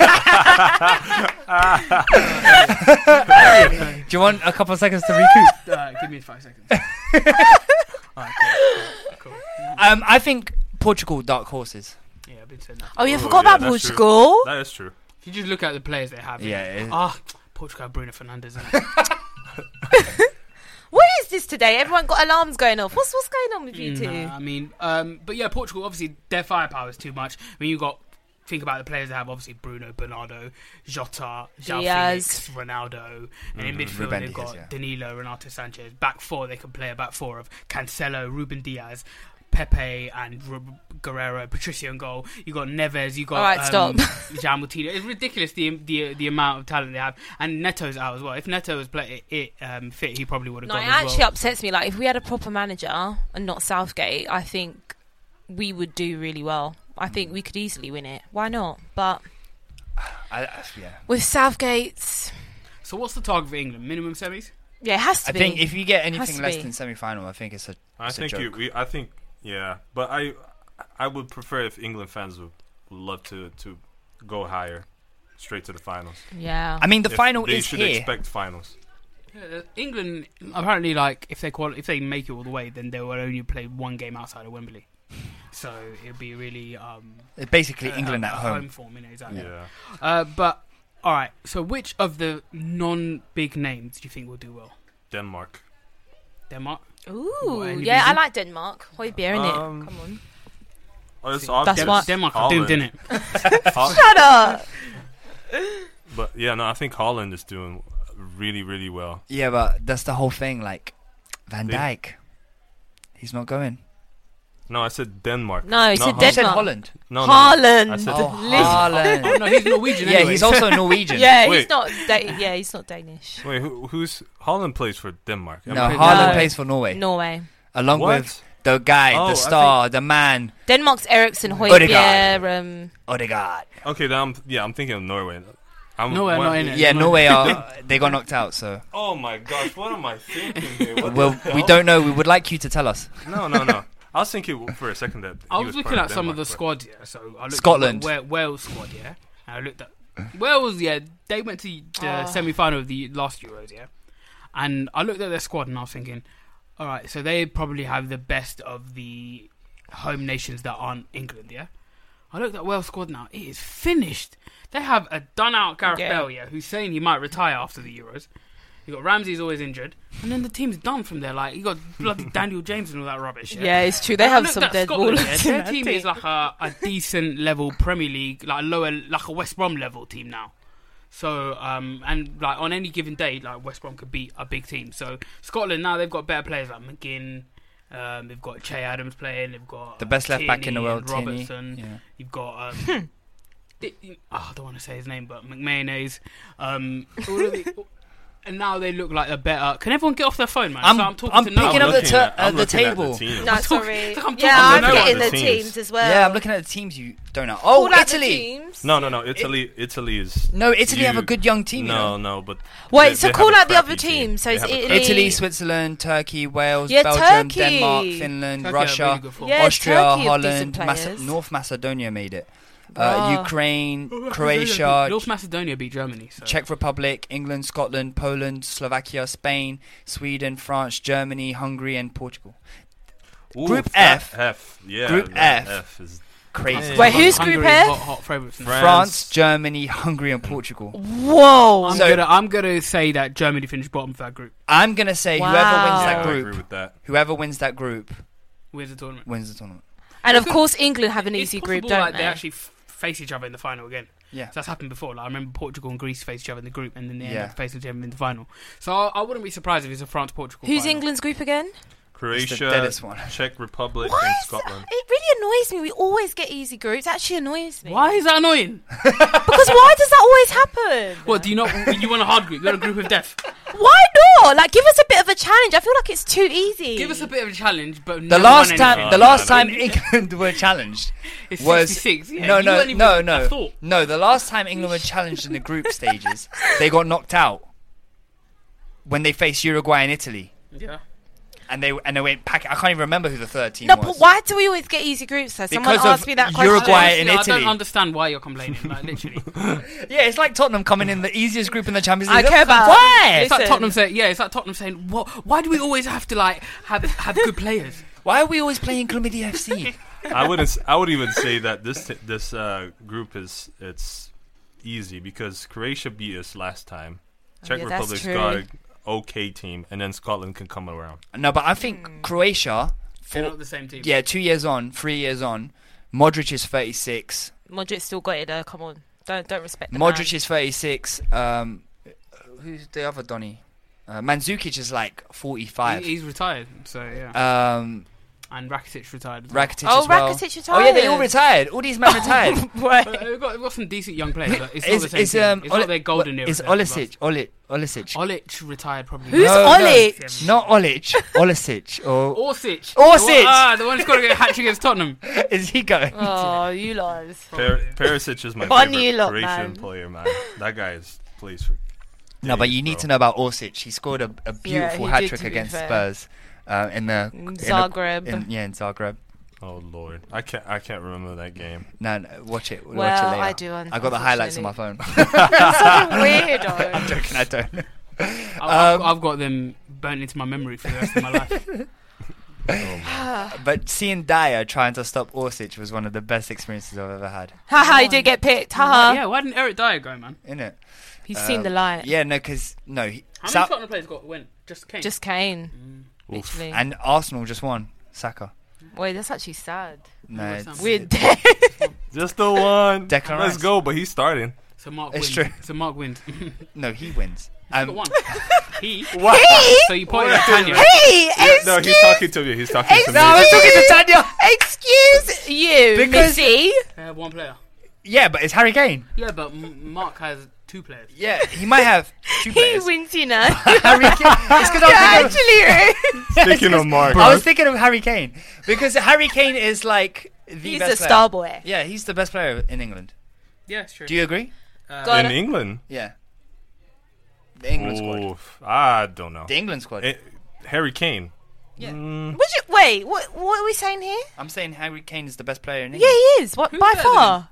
Do you want a couple of seconds to recoup? uh, give me five seconds. Alright, cool. cool. Um, I think Portugal dark horses. Yeah, I've been saying that. Oh, yeah, I Oh, forgot yeah, about that's true. Portugal. That is true. If you just look at the players they have, Yeah, it is. ah, Portugal have Bruno Fernandes. Isn't it? What is this today? Everyone got alarms going off. What's what's going on with you two? Nah, I mean, um, but yeah, Portugal obviously their firepower is too much. I mean, you got think about the players they have, obviously Bruno, Bernardo, Jota, João Diaz. Felix, Ronaldo, and in Mhm. midfield Ruben they've Diaz, got yeah. Danilo, Renato Sanchez. Back four, they can play a back four of Cancelo, Ruben Diaz, Pepe, and Ru- Guerrero, Patricio in goal. You got Neves, you got All right, um, stop. Jean Moutinho. It's ridiculous the the the amount of talent they have, and Neto's out as well. If Neto was play it um, fit, he probably would have No, gone it as actually well. upsets me. Like, if we had a proper manager and not Southgate, I think we would do really well. I think we could easily win it. Why not? But I, I, yeah. with Southgate's, So what's the target for England? Minimum semis? yeah, it has to I be. think if you get Has anything to less be. than semi-final, I think it's a. I It's a think joke. you, we, I think yeah, but I I would prefer if England fans would love to to go higher, straight to the finals. yeah. I mean, the If final they is should here. expect finals. Uh, England apparently, like if they quali- if they make it all the way, then they will only play one game outside of Wembley. So it'll be really um, It's basically uh, England a- at a home. form, you know, exactly. Yeah. Uh, but all right. So which of the non-big names do you think will do well? Denmark. Denmark. Ooh, Any yeah, I reason? like Denmark. Højbjerg, innit? Um, Come on. Oh, it's See, obvious. That's why- Denmark are Holland. doomed, innit? Hol- Shut up! But yeah, no, I think Holland is doing really, really well. Yeah, but that's the whole thing. Like Van They- Dijk, he's not going. No, I said Denmark. No, he Not said Holland. You said Denmark. Holland. No, no, no. Haaland. I said- Oh, Listen. Haaland. Oh no, he's Norwegian. Yeah, anyway. he's also Norwegian. Yeah, he's Wait. not. Da- yeah, he's not Danish. Wait, who, who's Holland plays for Denmark? Am No, I- Haaland No. plays for Norway, Norway. along What? with the guy, Oh, I the star, the man, Denmark's Eriksen, Odegaard. Højbjerg. Um, Odegaard. Okay, then I'm yeah, I'm thinking of Norway. I'm, Norway are what- not in it. Yeah, No. Norway are they got knocked out. So Oh my gosh, what am I thinking here? What well, the we hell? don't know. We would like you to tell us. No, no, no. I was thinking for a second that I he was part looking at some of the Denmark, squad, yeah. So I looked Scotland. at Wa- Wales squad, yeah. And I looked at Wales, yeah. They went to the Oh. semi-final of the last Euros, yeah. And I looked at their squad and I was thinking, all right, so they probably have the best of the home nations that aren't England, yeah. I looked at Wales squad now; it is finished. They have a done-out Gareth Yeah. Bale, yeah, who's saying he might retire after the Euros. You got Ramsey's always injured, and then the team's done from there. Like you got bloody Daniel James and all that rubbish. Yeah, yeah, it's true. They I have looked some at dead Scotland, ballers. yeah, in Their that team is like a, a decent level Premier League, like a lower, like a West Brom level team now. So, um, and like on any given day, like West Brom could beat a big team. So Scotland now they've got better players like McGinn. Um, they've got Che Adams playing. They've got The best uh, left back in the Tierney world, and Tierney. Robertson. Yeah. You've got. Um, di- oh, I don't want to say his name, but McMayonnaise. Um, all of the- and now they look like a better. Can everyone get off their phone, man? I'm- so I'm talking I'm to no picking one. up the looking tu- at- uh, I'm the looking at table. team. No, I'm talking- sorry. I'm talking Yeah, to I'm no one. getting the The teams. teams as well. Yeah, I'm looking at the teams you don't know. Call Oh, out the Italy. teams. No, no, no. Italy, Italy is. No, Italy have a you- good young team. you No, know. no, but Wait, they- so they call have a out the crappy other team. teams. So They it's have a Italy. Italy, Switzerland, Turkey, Wales, Yeah, Belgium, Turkey. Denmark, Finland, Turkey have Russia, really good form. Yeah, Austria, Turkey have Holland, decent Mace- players. North Macedonia made it. Oh. Uh, Ukraine, Croatia, North Macedonia beat Germany. So. Czech Republic, England, Scotland, Poland, Slovakia, Spain, Sweden, France, Germany, Hungary, and Portugal. Ooh, Group that F. F. Yeah. Group that F. F is Crazy. Wait, who's Hungary Group is F? Hot, hot favourites now. France. France, Germany, Hungary, and Portugal. Whoa. I'm So- gonna I'm gonna say that Germany finished bottom of that group. I'm gonna say whoever Wow. wins Yeah, that I agree group, with that. whoever wins that group Wins the tournament. wins the tournament. And of course, England have an It's easy group, possible, don't like, they? they actually f- face each other in the final again. Yeah. So that's happened before. Like I remember Portugal and Greece face each other in the group, and then they end Yeah. up facing each other in the final. So I, I wouldn't be surprised if it's a France-Portugal. Who's final. England's group again? Croatia, It's the deadest one. Czech Republic, Why and is Scotland. it really annoys me. We always get easy groups. It actually annoys me. Why is that annoying? Because why does that always happen? What do you not? You want a hard group? You want a group of death? Why not? Like, give us a bit of a challenge. I feel like it's too easy. Give us a bit of a challenge, but The never last won time, anything. the No, last no, time no. England were challenged It's was sixty-six. Yeah, no, you no, weren't even no, a no, thought. no. The last time England were challenged in the group stages, they got knocked out when they faced Uruguay and Italy, Yeah. and they and they went pack. I can't even remember who the third team No, was. but why do we always get easy groups though? Someone Because of asked me that question. Uruguay Honestly, and I Italy. don't understand why you're complaining. Like literally, Yeah, it's like Tottenham coming in the easiest group in the Champions I League. care about- Why? it's like Listen. Tottenham saying, yeah, it's like Tottenham saying, what? Why do we always have to like have have good players? Why are we always playing Clumedy F C? I wouldn't. s- I would even say that this t- this uh, group is it's easy because Croatia beat us last time. Czech yeah, that's Republic's true. got an okay team, and then Scotland can come around. No, but I think Croatia. They're For, not the same team. yeah, two years on, three years on. Modric is thirty-six. Modric still got it though. Come on, don't don't respect the Modric man. is thirty-six. Um, who's the other Donny? Uh, Mandzukic is like forty-five. He, he's retired, so yeah. Um, And Rakitic retired. as well. Rakitic Oh, as well. Rakitic Oh yeah, they all retired. retired. All these men retired. But, uh, we've, got, we've got some decent young players. But it's not Is- the same is, thing. um, It's Oli- not their golden what- era. Is that Olisic? Oli- Olisic. Olic retired probably. Who's No, no. Olic? Not Olic. Olisic. Or Orsic. Orsic! The one, ah, the one who's got to get a hat trick against Tottenham. is he going? Oh, you lies. Per- Perisic is my Fun favorite you lot, Croatian man. player, man. That guy is plays for. No, but days, you need bro. to know about Orsic. He scored a, a beautiful he hat did, trick to be against fair. Spurs uh, in the In in the- Zagreb. in- yeah, in Zagreb. Oh lord, I can't. I can't remember that game. No, no, watch it. watch Well, it later. I do, un- I got the highlights on my phone. Such a weirdo. I'm joking. I don't. I've, I've- Um, I've got them burnt into my memory for the rest of my life. Oh, man. But seeing Dyer trying to stop Orsic was one of the best experiences I've ever had. Haha, you did get picked. Haha. Yeah, why didn't Eric Dyer go, man? Isn't it? He's Um, seen the light. Yeah, no, because no. He, How many Sa- Tottenham players got went? Just Kane. Just Kane. Mm. Oof. Literally. and Arsenal just won. Saka. Wait, that's actually sad. No, Yeah, it's, sounds We're it- dead. Just the one. Declan Let's Rice. go. But he's starting. So Mark It's wins. true. So Mark wins. He's no, he wins. got Um, one. He. What? So you pointed at Tanya. Hey, Yeah, excuse, no, he's talking to me. He's talking to me. no, I was talking to Tanya. excuse you, Because- Missy. Uh, one player. Yeah, but it's Harry Kane. Yeah, but M- Mark has two players. Yeah, he might have two He players. wins, you know. Harry Kane. It's because You're I was thinking of- actually Speaking of Mark, I was thinking of Harry Kane because Harry Kane is like the He's best a player. star boy. Yeah, he's the best player in England. Yeah, it's true. Do you agree? Uh, Got in it. England. Yeah. The England squad. Oof, I don't know. The England squad. Eh, Harry Kane. Yeah. Mm, What's your, wait, what, what are we saying here? I'm saying Harry Kane is the best player in Yeah, England. he is. What Who's by better than far?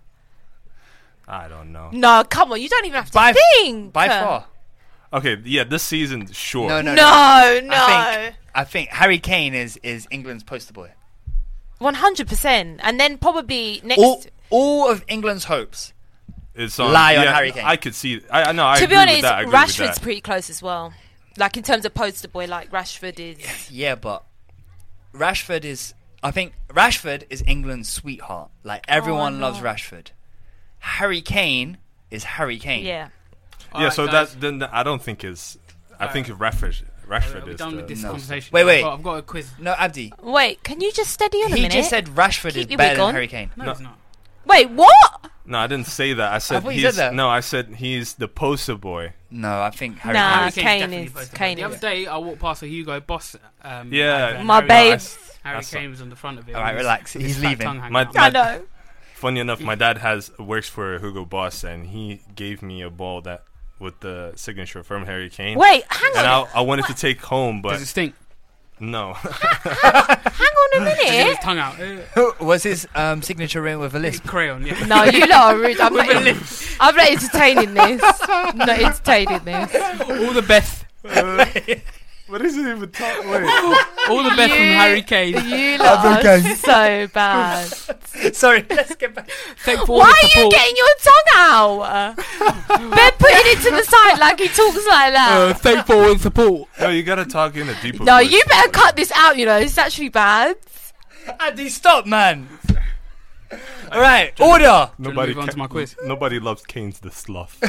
I don't know. No, come on. You don't even have to By- think. By far. Okay, yeah, this season, sure. No, no, No, no. I think, I think Harry Kane is, is England's poster boy. One hundred percent. And then probably next. All, all of England's hopes. It's on, Lie on yeah, Harry Kane. I could see. I, I know. I to agree be honest, with that. I agree with Rashford's that. pretty close as well. Like in terms of poster boy, like Rashford is. Yeah, but Rashford is. I think Rashford is England's sweetheart. Like everyone no. loves Rashford. Harry Kane is Harry Kane. Yeah. Yeah, Alright, so guys. that then I don't think is. I Alright. think Rashford. Rashford Are we is. done the, with this no. conversation? Wait, wait. I've got, I've got a quiz. No, Abdi. Wait, can you just steady on a He minute? just said Rashford Keep is your better wig than on. Harry Kane. No, No. it's not. Wait, what? No, I didn't say that. I said thought you he's. said that. No, I said he's the poster boy. No, I think Harry Nah. Kane. Harry is- Kane's Kane definitely is- supposed to Kane be. The is- other day, I walked past a Hugo Boss. Um, Yeah. advert, and My Harry, babes. Harry I saw- Kane was on the front of it. All right, with his- relax. with his He's fat leaving. tongue hanging My- out. my- I know. Funny enough, my dad has works for Hugo Boss, and he gave me a ball that with the signature from Harry Kane. Wait, hang And on. I, I wanted to take home, Does but it stink? no. Hang on a Get his minute. tongue out. Uh, Was his um, signature written with a lisp? crayon, yeah. No, you lot are rude. I'm With not, a lisp. I'm not entertaining this. I'm not entertaining this. All the best. What is it even talk? Wait. All the best from You- Harry Kane. You lot are so bad. Sorry, let's get back. Thank for all Why the are you support. getting your tongue out? Ben putting it to the side like he talks like Uh, that. thank for all the support. No, you gotta talk in a deeper No, voice. you better cut this out, you know. It's actually bad. Andy, stop, man. All right, order. Nobody, move on ca- to my quiz? nobody loves Kane's the sloth.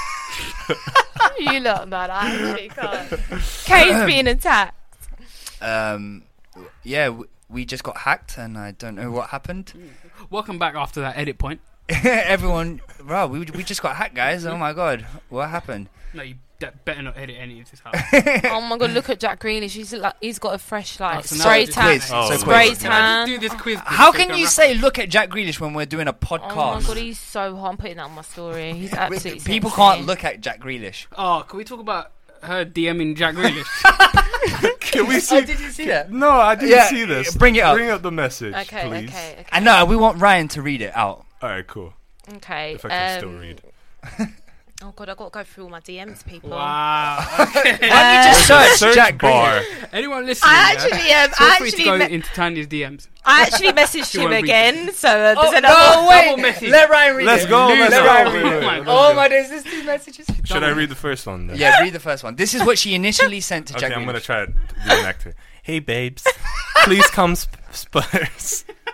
You lot, man. I actually can't. Kane's being attacked. Um, yeah, w- we just got hacked, and I don't know what happened. Welcome back after that edit point. Everyone, bro, we we just got hacked, guys. Oh my god, what happened? No, you de- better not edit any of this out. Oh my god, look at Jack Grealish. He's like, he's got a fresh like Oh, so now spray it's just tan. quiz. Oh, so spray quiz. tan. Do this quiz. How so we can you wrap say look at Jack Grealish when we're doing a Oh my podcast? god, he's so hot. I'm putting that on my story. He's absolutely People sexy. can't look at Jack Grealish. up. Oh, can we talk about her DMing Jack Grealish? Can we see? Oh, did you see that? No, I didn't Yeah, see this. bring it up. Bring up the message, Okay, please. okay, okay. I know we want Ryan to read it out. All right, cool. Okay. If I can um, still read. Oh god, I got to go through all my D Ms, people. wow. Why don't you just search, Search Jack bar. Grealish? Anyone listening? I yeah, actually, um, feel I free to actually, go me- into Tanya's D Ms. I actually messaged She him won't read again. So uh, Oh, there's no, another. wait. double message. Let Ryan read Let's it. go. Let's Let go. Ryan Wait, read wait, it. wait, let's Oh go. my days, there's two messages. Should I read the first one then? Yeah, read the first one. This is what she initially sent to Okay, Jack I'm gonna Grealish. try to reenact it. Hey babes, please come sp- Spurs.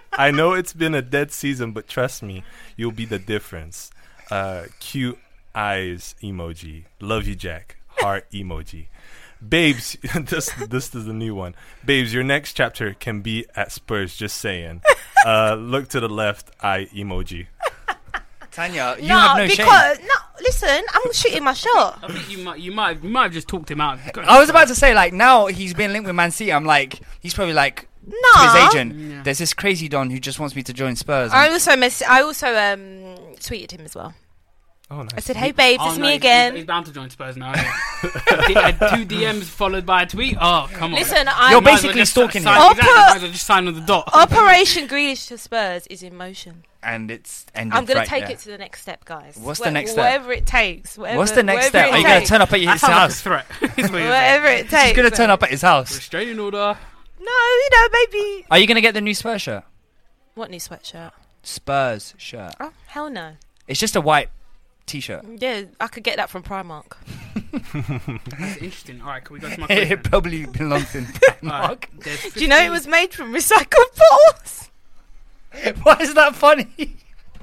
I know it's been a dead season, but trust me, you'll be the difference. Uh, cute eyes emoji. Love you, Jack. Heart emoji. Babes, this this is the new one. Babes, your next chapter can be at Spurs. Just saying. Uh, look to the left. Eye emoji. Tanya, you no, have no shame. because no. Listen, I'm shooting my shot. I think you might, you might, you might have just talked him out. I was about to say, like, now he's been linked with Man City. I'm like, he's probably like to No. his agent. Yeah. There's this crazy don who just wants me to join Spurs. I And also mess- I also um tweeted him as well. Oh, nice. I said, "Hey babes, Oh, it's no, me he's- again." He's bound to join Spurs now. Yeah. D- uh, two D Ms followed by a tweet. Oh, come on. Listen, I You're Might as well basically just stalking sign, him. exactly, Oper- might as well just sign on the dot. Operation Grealish to Spurs is in motion. and it's ended I'm gonna right take there. it to the next step, guys. What's Wh- the next step? Whatever it takes. Whatever, What's the next whatever step? it Are you going to takes. turn up at That his sounds like a house? threat. Is what you're saying. Whatever it takes. He's going to turn up at his house. Restraining order. No, you know, maybe. Are you going to get the new Spurs shirt? What new sweatshirt? Spurs shirt. Oh, hell no. It's just a white t-shirt. Yeah, I could get that from Primark. That's interesting. All right, can we go to my quiz? It probably belongs in All Primark. right, there's Do you know it fifteen was made from recycled bottles? Why is that funny?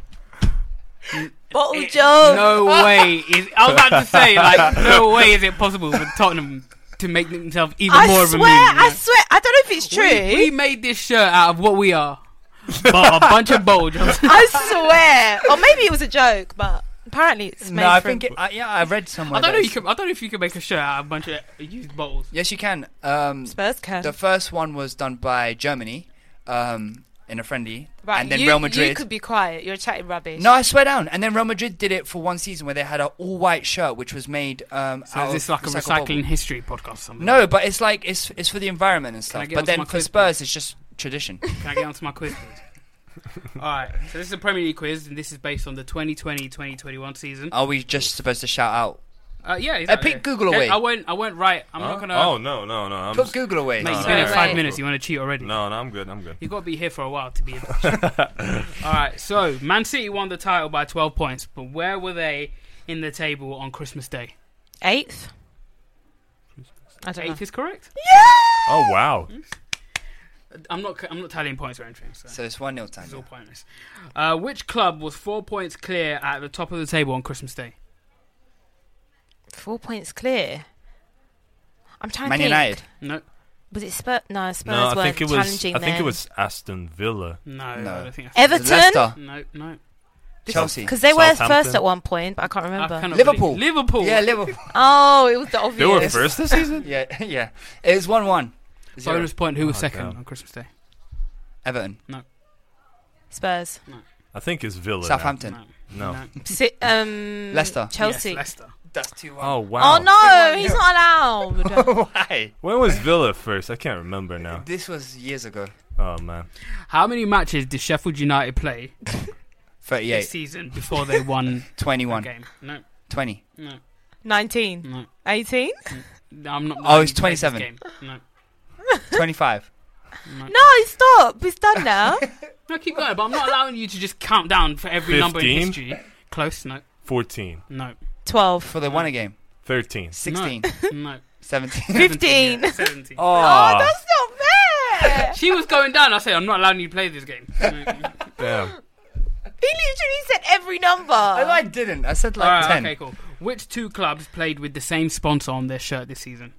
Bottle It- joke. No way. Is, I was about to say, like, no way is it possible for Tottenham to make themselves even I more swear, of a meme. you know? I swear. I don't know if it's true. We, we made this shirt out of what we are. But a bunch of bottle jobs. I swear. Or maybe it was a joke, but apparently it's made No, I from... think it, I, yeah, I read somewhere. I don't know. that You it's- can, I don't know if you can make a shirt out of a bunch of used bottles. Yes, you can. Um, Spurs can. the first one was done by Germany um, in a friendly, Right, and then you, Real Madrid. You could be quiet. You're chatting rubbish. No, I swear down. And then Real Madrid did it for one season where they had an all-white shirt which was made. Um, So out is this of like a recycled recycling bubble. history podcast? Or something? No, but it's like it's it's for the environment and I stuff. get But onto then my for quiz, Spurs, it's just tradition. Can I get onto my quiz, please? All right. So this is a Premier League quiz, and this is based on the twenty twenty twenty twenty-one season. Are we just supposed to shout out? Uh, yeah, exactly. pick Google Okay, away. I went. I went right. I'm Huh? not gonna. Oh no, no, no. I'm Put just, Google away. Mate, No, you've no, been no, in five no. minutes. You want to cheat already? no, no. I'm good. I'm good. You've got to be here for a while to be a bitch. All right. So Man City won the title by twelve points, but where were they in the table on Christmas Day? Eighth? I don't know. Eighth is correct. Oh wow. I'm not. I'm not tallying points or anything. So. So it's one nil time. It's all pointless. Uh, which club was four points clear at the top of the table on Christmas Day? Four points clear. I'm trying Man to think. United. No, Was it Spurs? No, Spurs No, I weren't think it was. challenging I think then. it was Aston Villa. no, No. I don't think that's Everton? Leicester. No, no. Chelsea. Because they were Southampton. first at one point, but I can't remember. I cannot Liverpool. believe- Liverpool. Yeah, Liverpool. Oh, it was the obvious. They were first this season. yeah, yeah. It was one one. Bonus point. Who was Oh, second damn. on Christmas Day? Everton. Spurs. I think it's Villa. now. Southampton. No. Si- um, Leicester. Chelsea. Yes, Leicester. That's two one. Oh wow. Oh no, he's not allowed. Why? When was Villa first? I can't remember now. This was years ago. Oh man. How many matches did Sheffield United play this thirty-eight. season before they won a twenty-one. game? No, twenty. no, nineteen. no. eighteen? No, I'm not. Oh, it's played this twenty-seven. game. No, twenty-five. no. No, stop. It's done now. No, keep going. But I'm not allowing you to just count down for every number in fifteen? history. Close. No, Fourteen. no, twelve. For they won a game. Thirteen. sixteen. no. seventeen. fifteen. Yeah, Seventeen. Oh. Oh, that's not fair. She was going down. I said, I'm not allowing you to play this game. No. Damn. He literally said every number. Oh, I didn't. I said like All right, ten. okay, cool. Which two clubs played with the same sponsor on their shirt this season?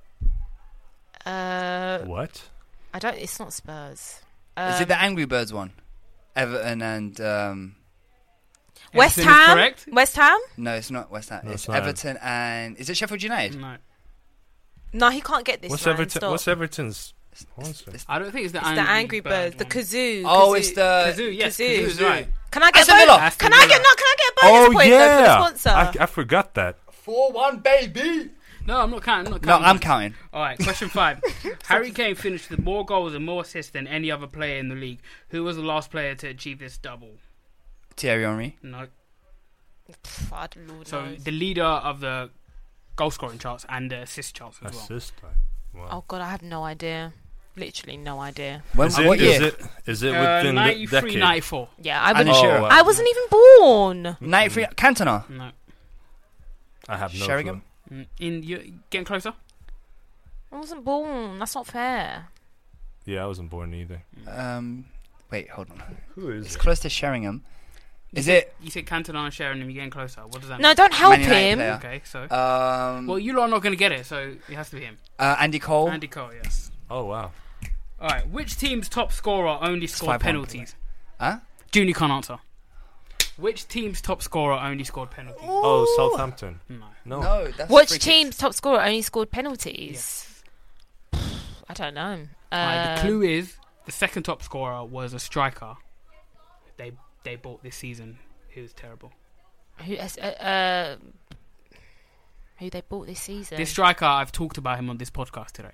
Uh, What? I don't. It's not Spurs. Is Um, it the Angry Birds one? Everton and um West Everything is Ham? correct? West Ham? no, it's not West Ham. No, It's it's not. Everton and is it Sheffield United? No, No, he can't get this. What's man. Everton? Stop. What's Everton's sponsor? It's- I don't think it's the It's Angry, the Angry Birds, the one. kazoo. Oh, kazoo. it's the Kazoo, yes, Kazoo. Kazoo's right. Can I get Aston bonus? Villa. Aston Can I get Villa. no? Can I get a bonus Oh point though yeah. for the sponsor? I, I forgot that. four one baby. No, I'm not counting. I'm not No, counting. I'm counting. All right, question five. Harry Kane finished with more goals and more assists than any other player in the league. Who was the last player to achieve this double? Thierry Henry. No. Pff, I don't know. So the leader of the goal scoring charts and the assist charts as well. Assist. Wow. Oh god, I have no idea. Literally no idea. When, Is it, what is year? it is it Uh, within the ninety-three, decade? ninety-four. Yeah, I Alan was. Oh, Shearer. wow. I wasn't even born. ninety-three. Cantona. No. I have no Sheringham? clue. Mm, In you getting closer? I wasn't born. That's not fair. Yeah, I wasn't born either. Um, Wait, hold on. Who is It's it? close to Sheringham. You Is said- it? You said Cantona and Sheringham, you're getting closer. What does that No, mean? don't help Man United him. player. Okay, so. Um, well, you lot are not going to get it, so it has to be him. uh, Andy Cole. Andy Cole, yes. Oh wow. Alright, which team's top scorer only scored five one, penalties? Huh? Junior can't answer. Which team's top scorer only scored penalties? Oh, Southampton. No. No. No, that's Which free kicks. team's top scorer only scored penalties? I don't know. Alright, the Um, clue is the second top scorer was a striker. They they bought this season. He was terrible. who, uh, uh, who they bought this season? This striker, I've talked about him on this podcast today.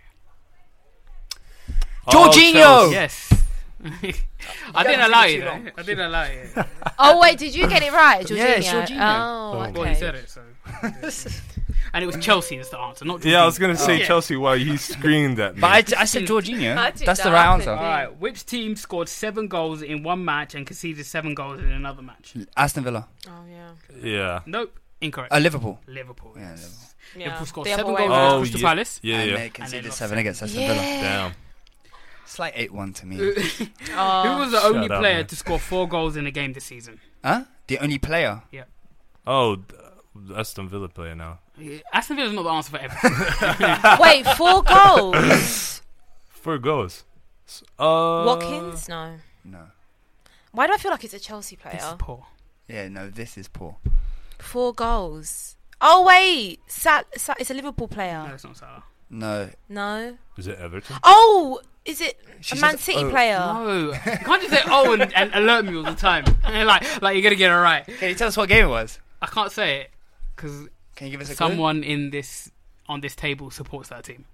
Jorginho! Chelsea. Yes. I didn't haven't allow seen you. it too though. long. I didn't allow you. Oh wait, did you get it right, Jorginho? Yeah, Jorginho. Oh, Oh. okay. Well, he said it, so. And it was Chelsea is the answer, not Jorginho. Yeah, I was gonna say Yeah. Chelsea while you screamed at me. But I, I said Jorginho. I did That's the that. right I answer. said- Alright, which team scored seven goals in one match and conceded seven goals in another match? Aston Villa. Oh yeah. yeah. Nope, incorrect. Uh, Liverpool. Liverpool. Yeah, Yes. Liverpool. Yeah. Liverpool scored The other seven way goals around. against Oh, Crystal yeah. Palace. Yeah, and yeah. they conceded lost seven seven. against Aston Yeah. Villa. Damn. It's like eight one to me. Who Oh. was the only Shut up, player man. to score four goals in a game this season? Huh? The only player. Oh, d- Aston Villa player now. Yeah, Aston Villa's not the answer for everything. Wait, four goals. Four goals. S- Uh, Watkins? No. No. Why do I feel like it's a Chelsea This is player? poor. Yeah, no, this is poor. Four goals. Oh wait, Sal- Sal- it's a Liverpool No, player. it's not Salah. No. No. Is it Everton? Oh, is it She a Man said- City oh. player? No, you can't just say oh and, and alert me all the time. like, like you're gonna get it right. Can you tell us what game it was? I can't say it because Can you give us a clue? someone in this on this table supports that team.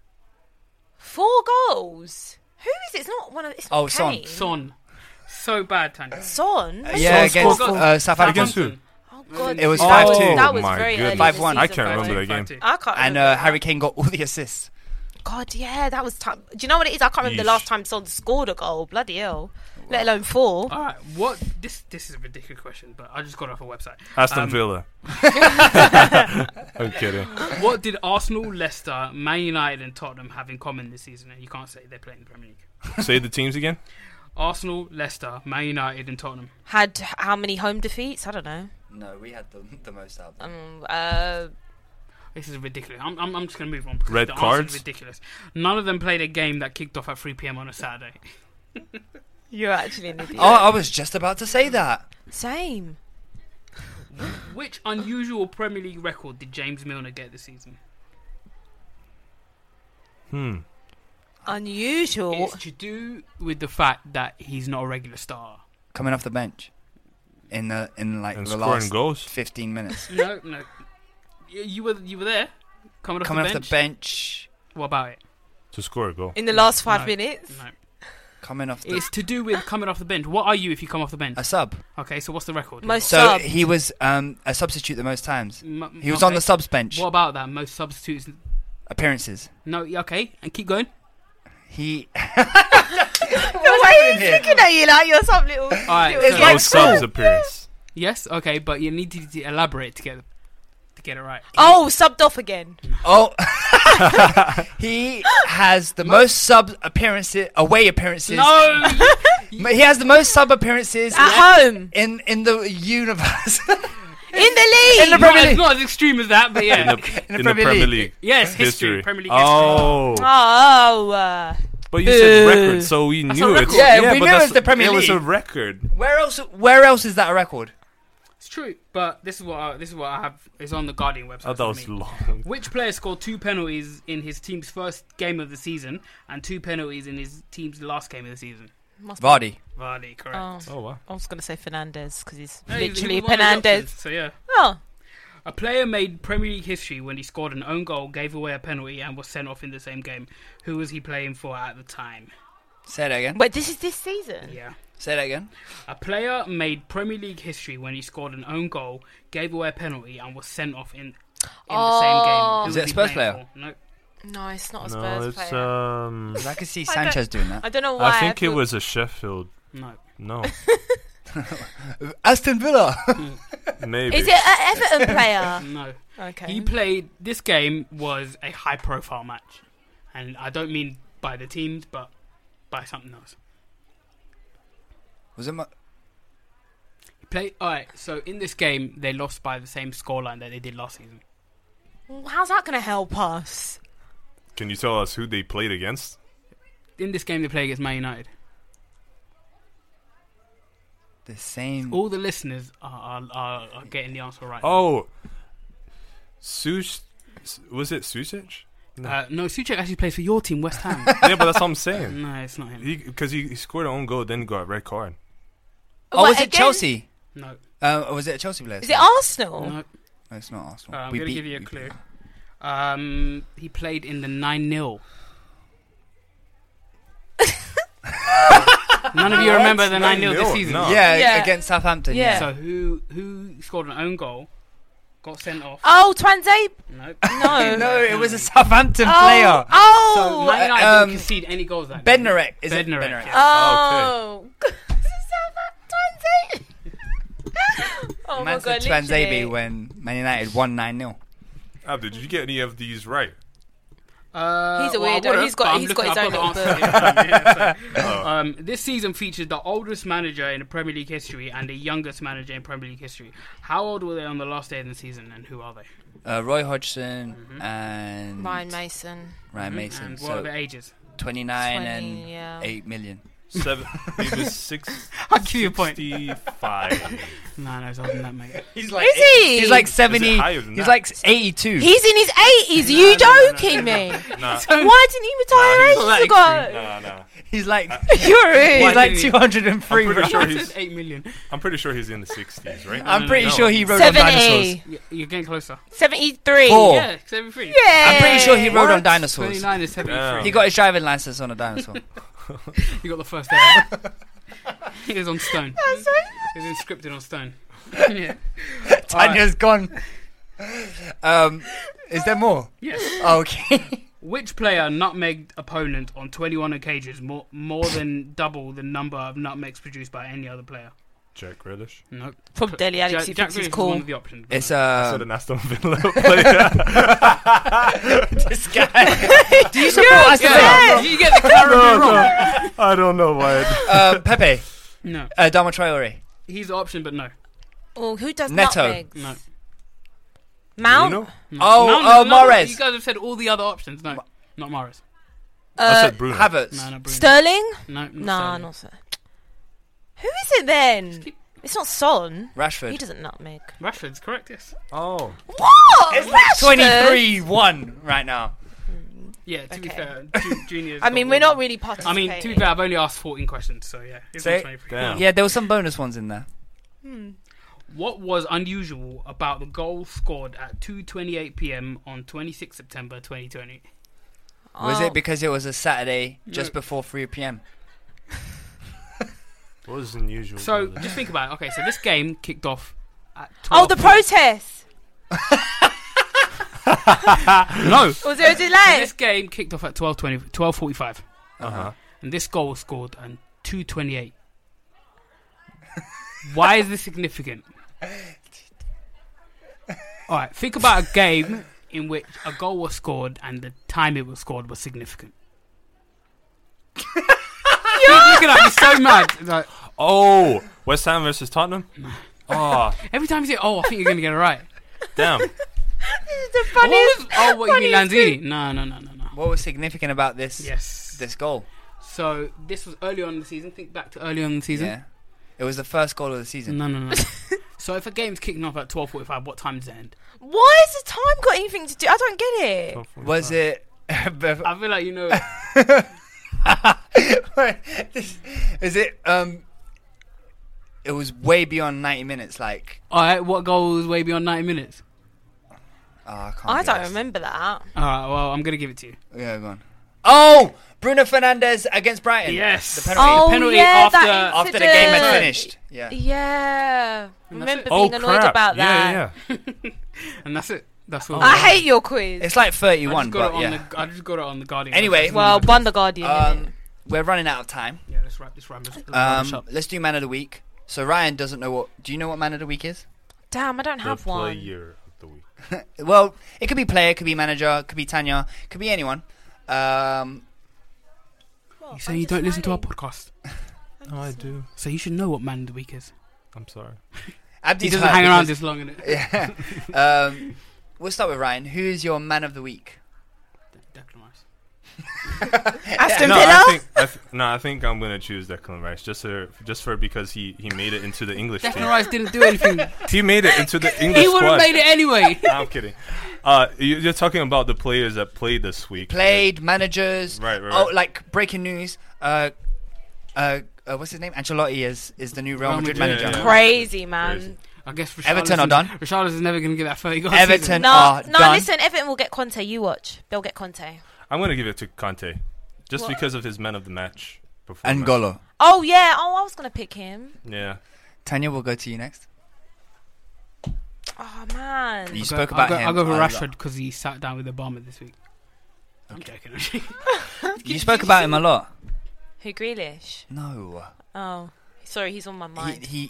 Four goals. Who is it? It's not one of. It's not Oh, Son. Kane. Son, so bad, Tanya. Son. Uh, What's yeah, Son against scored- uh, Southampton. Against who? Southampton. Oh god, It was that five was- two. That was My very goodness. early. five this one. I season, can't by the remember way. that game. Five two. I can't. And remember uh, that. Harry Kane got all the assists. God, yeah, that was time. Do you know what it is? I can't remember the Yeesh. last time Son scored a goal. Bloody hell. Let alone four. All right, what this this is a ridiculous question, but I just got it off a website. Aston Um, Villa. I'm kidding. What did Arsenal, Leicester, Man United, and Tottenham have in common this season? And you can't say they play in the Premier League. Say the teams again. Arsenal, Leicester, Man United, and Tottenham. Had how many home defeats? I don't know. No, we had the, the most out. Um, uh, This is ridiculous. I'm I'm, I'm just gonna move on. Because Red the answer cards? is ridiculous. None of them played a game that kicked off at three p.m. on a Saturday. you're actually an idiot. Oh, I was just about to say that. Same. Which unusual Premier League record did James Milner get this season? Hmm. Unusual. It's to do with the fact that he's not a regular star. Coming off the bench in the in like And the scoring last goals. fifteen minutes. No, no. You, you were you were there, coming off Coming the off bench. the bench. What about it? To score a goal. In the last five No. minutes. No, Coming off the it's to do with coming off the bench. What are you if you come off the bench? a sub. Okay, so what's the record? Most So sub. he was um, a substitute the most times. M- He was okay. on the subs bench. What about that? Most substitutes? Appearances. No, yeah, okay, and keep going. He. The way he's looking at you like you're some little. All right, It's so- like No subs appearance. yes, okay, but you need to, to elaborate to get to get it right. Oh, subbed off again. Oh. He has the most sub appearances, away appearances. No, He has the most sub appearances At home. in in the universe. In the league. In the not, Premier as, League. not as extreme as that, but In yeah. the, In in the the Premier Premier League. League. Yes, history, History. Premier League history. Oh. Oh. Uh, But you said record, so we That's knew a it. record. Yeah, we but knew it that's- was the Premier It was a League. record. Where else? Where else is that a record? It's true, but this is what I, this is what I have is on the Guardian website. I thought it for was me. long. Which player scored two penalties in his team's first game of the season and two penalties in his team's last game of the season? must be- Vardy. Vardy, correct. Oh, Oh wow. I was going to say Fernandez because he's Hey, he literally was one of the Fernandez. options, So yeah, Oh. a player made Premier League history when he scored an own goal, gave away a penalty, and was sent off in the same game. Who was he playing for at the time? Say that again. Wait, this is this season? Yeah. Say that again. A player made Premier League history when he scored an own goal, gave away a penalty, and was sent off in, in the same game. Oh. Who Is was it a he Spurs playing player? for? No. No, it's not a No, Spurs it's player. um. 'Cause I could see I don't- Sanchez doing that. I don't know why. I think it feel- was a Sheffield. No. No, Aston Villa. maybe. Is it an Everton player? No. Okay. He played. This game was a high-profile match, and I don't mean by the teams, but by something else. Was it? My, Play. All right. So in this game, they lost by the same scoreline that they did last season. Well, how's that going to help us? Can you tell us who they played against? In this game, they play against Man United. the same. All the listeners are are, are, are getting the answer right. Oh, Sush, was it Susic? No, uh, no Suchek actually plays for your team, West Ham. Yeah, but that's what I'm saying. No, it's not him. Because he, he, he scored an own goal, then got a red card. Oh, What, was it again? Chelsea? No, Uh, was it a Chelsea player? Is it Arsenal? no. No, it's not Arsenal. Uh, I'm We going to beat- give you a we- clue. Um, he played in the nine nil. None of you What? remember the nine nil this nine nil? season. No. Yeah, Yeah. against Southampton. Yeah. Yeah. So who who scored an own goal, got sent off? Oh, Twanzebe? No. No. no, it was a Southampton Oh, player. oh, So Man United um, didn't concede any goals that game. Bednarek. Is it Bednarek, Bednarek? yeah. oh. Twanzebe. Oh my Man god, said Twanzebe literally. when Man United won nine nil. Abdul, did you get any of these right? Uh, He's a well, I weirdo. would've, He's got- but I'm he's looking- got his I've own the little answer here. Yeah, so, Oh. um, this season features the oldest manager in the Premier League history and the youngest manager in Premier League history. How old were they on the last day of the season, and who are they? Uh, Roy Hodgson Mhm. and Ryan Mason. Ryan Mhm. Mason. And what are So their ages? twenty-nine twenty, and yeah. eight million. Seven, he was six, I'll give you a point. sixty-five. No, no, it's older than that, mate. He's like Is he? He's like seventy. higher than He's that? like eighty-two. He's in his eighties. Are No, you no, no, no, joking me? Nah, Why didn't he retire Nah, he's not that ages ago? nah, nah. He's like You're rude. he's like didn't he? two hundred and three. I'm pretty sure I he's. said eight million. I'm pretty sure he's in the sixties, right? I'm no, pretty no. sure he rode on dinosaurs. seventy. You- You're getting closer. seventy-three. Four. Yeah, seventy-three. Yeah. I'm pretty sure he rode on What? dinosaurs. twenty-nine is seventy-three. Damn. He got his driving license on a dinosaur. He got the first ever. He was on stone. He was inscripted on stone. Yeah. Tanya's gone. Um, is there more? Yes. Okay. Which player nutmegged opponent on twenty-one occasions more more than double the number of nutmegs produced by any other player? Jack Grealish. No. From Dele Alli, Jack, he Jack thinks he's Grealish is cool. one of the options. It's I said uh an Aston Villa player. this guy. Do you support Aston yeah. Villa? Did you get the clarity no, wrong? no, I don't know why. Uh, Pepe, No. uh, Dama Traore. He's the option, but no. Oh, who does Neto. nutmegs? No. Mount? Bruno? no. Oh, no, no, oh, no, Mahrez. You guys have said all the other options. No, not Mahrez. I Uh, said Bruno. Havertz. No, no, Bruno. Sterling? No, not Nah, Sterling. not so. Who is it then? It's not Son. He Rashford. doesn't nutmeg. Rashford's correct, yes. Oh, What? It's like Rashford? twenty-three one right now. Yeah, to be Okay. fair, Ju- Junior's I mean, got we're one. not really I participating. mean, to be fair, I've only asked fourteen questions, so yeah. It's Say- on twenty-three. damn. Yeah, there were some bonus ones in there. What was unusual about the goal scored at two twenty-eight p.m. on twenty-sixth September twenty twenty? Was Oh. it because it was a Saturday just No. before three p.m.? what was unusual? So about just think about it. Okay, so this game kicked off at Oh, twelve. the protest. No. Was there a delay? This game kicked off at twelve twenty, twelve forty-five, Uh huh. and this goal was scored at two twenty-eight. Why is this significant? All right, think about a game in which a goal was scored and the time it was scored was significant. You're looking at me so mad. It's like, Oh, West Ham versus Tottenham. Oh, every time you say, "Oh, I think you're going to get it right." damn. This is the Oh, funniest. what was- oh, what you mean, funniest Lanzini? No, no, no, no, no. What was significant about this Yes. this goal? So this was early on in the season. Think back to early on in the season. Yeah, it was the first goal of the season. No, no, no. So if a game's kicking off at twelve forty-five, what time does it end? Why has the time got anything to do? I don't get it. Was it? I feel like you know. This- Is it? Um, it was way beyond ninety minutes. Like, All right, what goal was way beyond ninety minutes? oh, I can't. I be don't arsed. remember that. All right, well, I'm gonna give it to you. Yeah, go on. Oh, Bruno Fernandes against Brighton. Yes. the penalty Oh, penalty yeah, after- that after the game had incident. finished. Yeah. Yeah. And that's Remember it. being Oh annoyed crap! about that. Yeah, yeah. And that's it. That's all. I hate your quiz. It's like I thirty-one, just got but it on yeah. the. I just got it on the Guardian. Anyway, well, won the Guardian. Um, innit? we're running out of time. yeah, let's wrap this. Wrap this, wrap this Um, up. let's do man of the week. So Ryan doesn't know what. Do you know what man of the week is? Damn, I don't The have one. player of the week. Well, it could be player, it could be manager, it could be Tanya, it could be anyone. Um, You saying you don't listen to our podcast? Oh, I do. So you should know what man of the week is. I'm sorry. Abdi's He doesn't hurt hang around because- this long, innit? Yeah. um, we'll start with Ryan. Who is your man of the week? Declan Rice. Aston no, Villa. I think I th- no, I think I'm gonna choose Declan Rice just for just for because he, he made it into the English Declan team. Rice didn't do anything. He made it into the English He would squad. have made it anyway. No, I'm kidding. Uh, you- you're talking about the players that played this week. Played, managers. Right, right, Oh, right. like breaking news. Uh, uh, uh, what's his name? Ancelotti is is the new Real Real Madrid Madrid, manager. yeah. Crazy, man. Crazy. I guess Everton are done. Richarlison's never going to get that thirty goals. Everton season. No, are no, done. listen, Everton will get Conte. You watch. They'll get Conte. I'm gonna give it to Conte, just What? because of his man of the match performance. N'Golo. Oh, yeah. Oh, I was going to pick him. Yeah. Tanya, we'll go to you next. Oh, man. You I'll spoke go, about I'll go, him. I'll go for a lot. Rashford because he sat down with Obama this week. I'm joking. actually. You spoke about him a lot. Who, Grealish? No. Oh, sorry, he's on my mind. He. he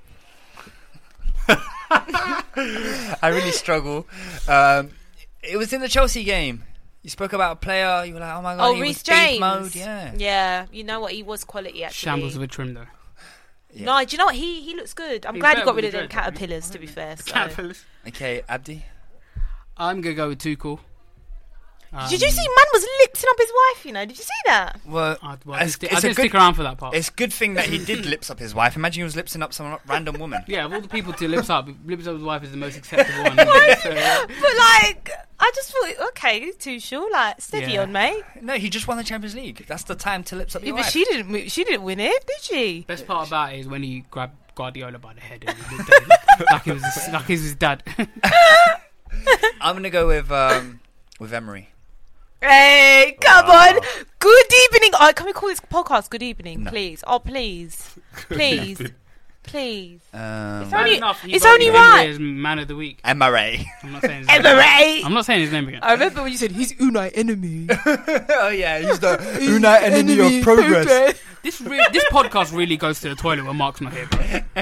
I really struggle. Um, it was in the Chelsea game. You spoke about a player. You were like, "Oh my god!" oh, he Reece was beast James. mode. Yeah. Yeah, you know what? He was quality, actually. Shambles of a trim, though. Yeah. No, do you know what? He he looks good. I'm He's glad he better got with rid of the them dreads, I think. caterpillars, to be fair. So. Caterpillars. Okay, Abdi. I'm going to go with Tuchel. Um, Did you see man was lipsing up his wife, you know? Did you see that? Well, I, well, I it's, didn't, sti- it's I a didn't good. stick around for that part. It's a good thing that he did lips up his wife. Imagine he was lipsing up some random woman. Yeah, of all the people to lips up, lips up his wife is the most acceptable one. isn't it? So, yeah. But, like, I just thought, okay, too sure. Like, steady Yeah. on, mate. No, he just won the Champions League. That's the time to lips up Yeah, your but wife. she didn't, wi- she didn't win it, did she? Best part about it is when he grabbed Guardiola by the head and he looked at him like he was his, like he was his dad. I'm gonna go with um, with Emery. Hey, come Wow. on. Good evening. Oh, can we call this podcast Good Evening, No. please? Oh, please. Please. Please. Um, It's only- enough, he it's voted only him right. as man of the week. Emery. I'm not saying his name. Emery. I'm not saying his name again. I remember when you said he's Unai enemy. Oh yeah, he's the Unai enemy of progress. This re- this podcast really goes to the toilet when Mark's not here. Bro.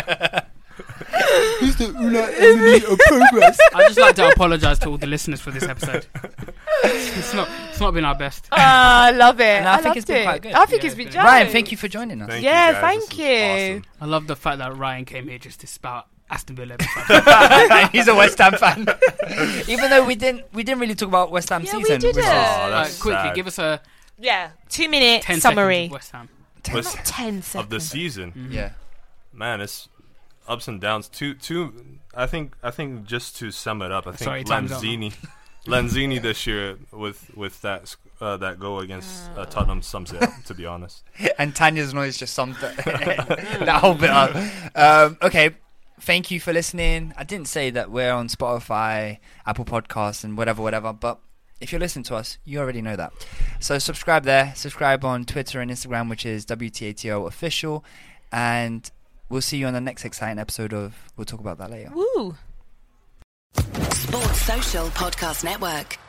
He's the Unai enemy of progress. I'd just like to apologise to all the listeners for this episode. It's not it's not been our best. Ah, I love it. And I I, think loved it's been it. quite good. I think Yeah, it's been it's jokes. Ryan, thank you for joining us. Thank Yeah, you guys. thank This you. is awesome. I love the fact that Ryan came here just to spout Aston Villa. every He's a West Ham fan. Even though we didn't, we didn't really talk about West Ham Yeah, we season. didn't. which is- Oh, Right, that's quickly, sad. give us a Yeah, two minute ten summary. seconds of West Ham. West- Not ten of seconds. the season. Mhm. Yeah. Man, it's ups and downs. Two, two. I think. I think just to sum it up, I think Sorry, time's up. Lanzini, Lanzini this year with with that sc- uh, that goal against uh, Tottenham sums it up. To be honest, And Tanya's noise just summed that, that whole bit up. Um, okay, thank you for listening. I didn't say that we're on Spotify, Apple Podcasts, and whatever, whatever, but if you're listening to us, you already know that. So subscribe there. Subscribe on Twitter and Instagram, which is W T A T O official. And we'll see you on the next exciting episode of We'll Talk About That Later. Woo. Sports Social Podcast Network.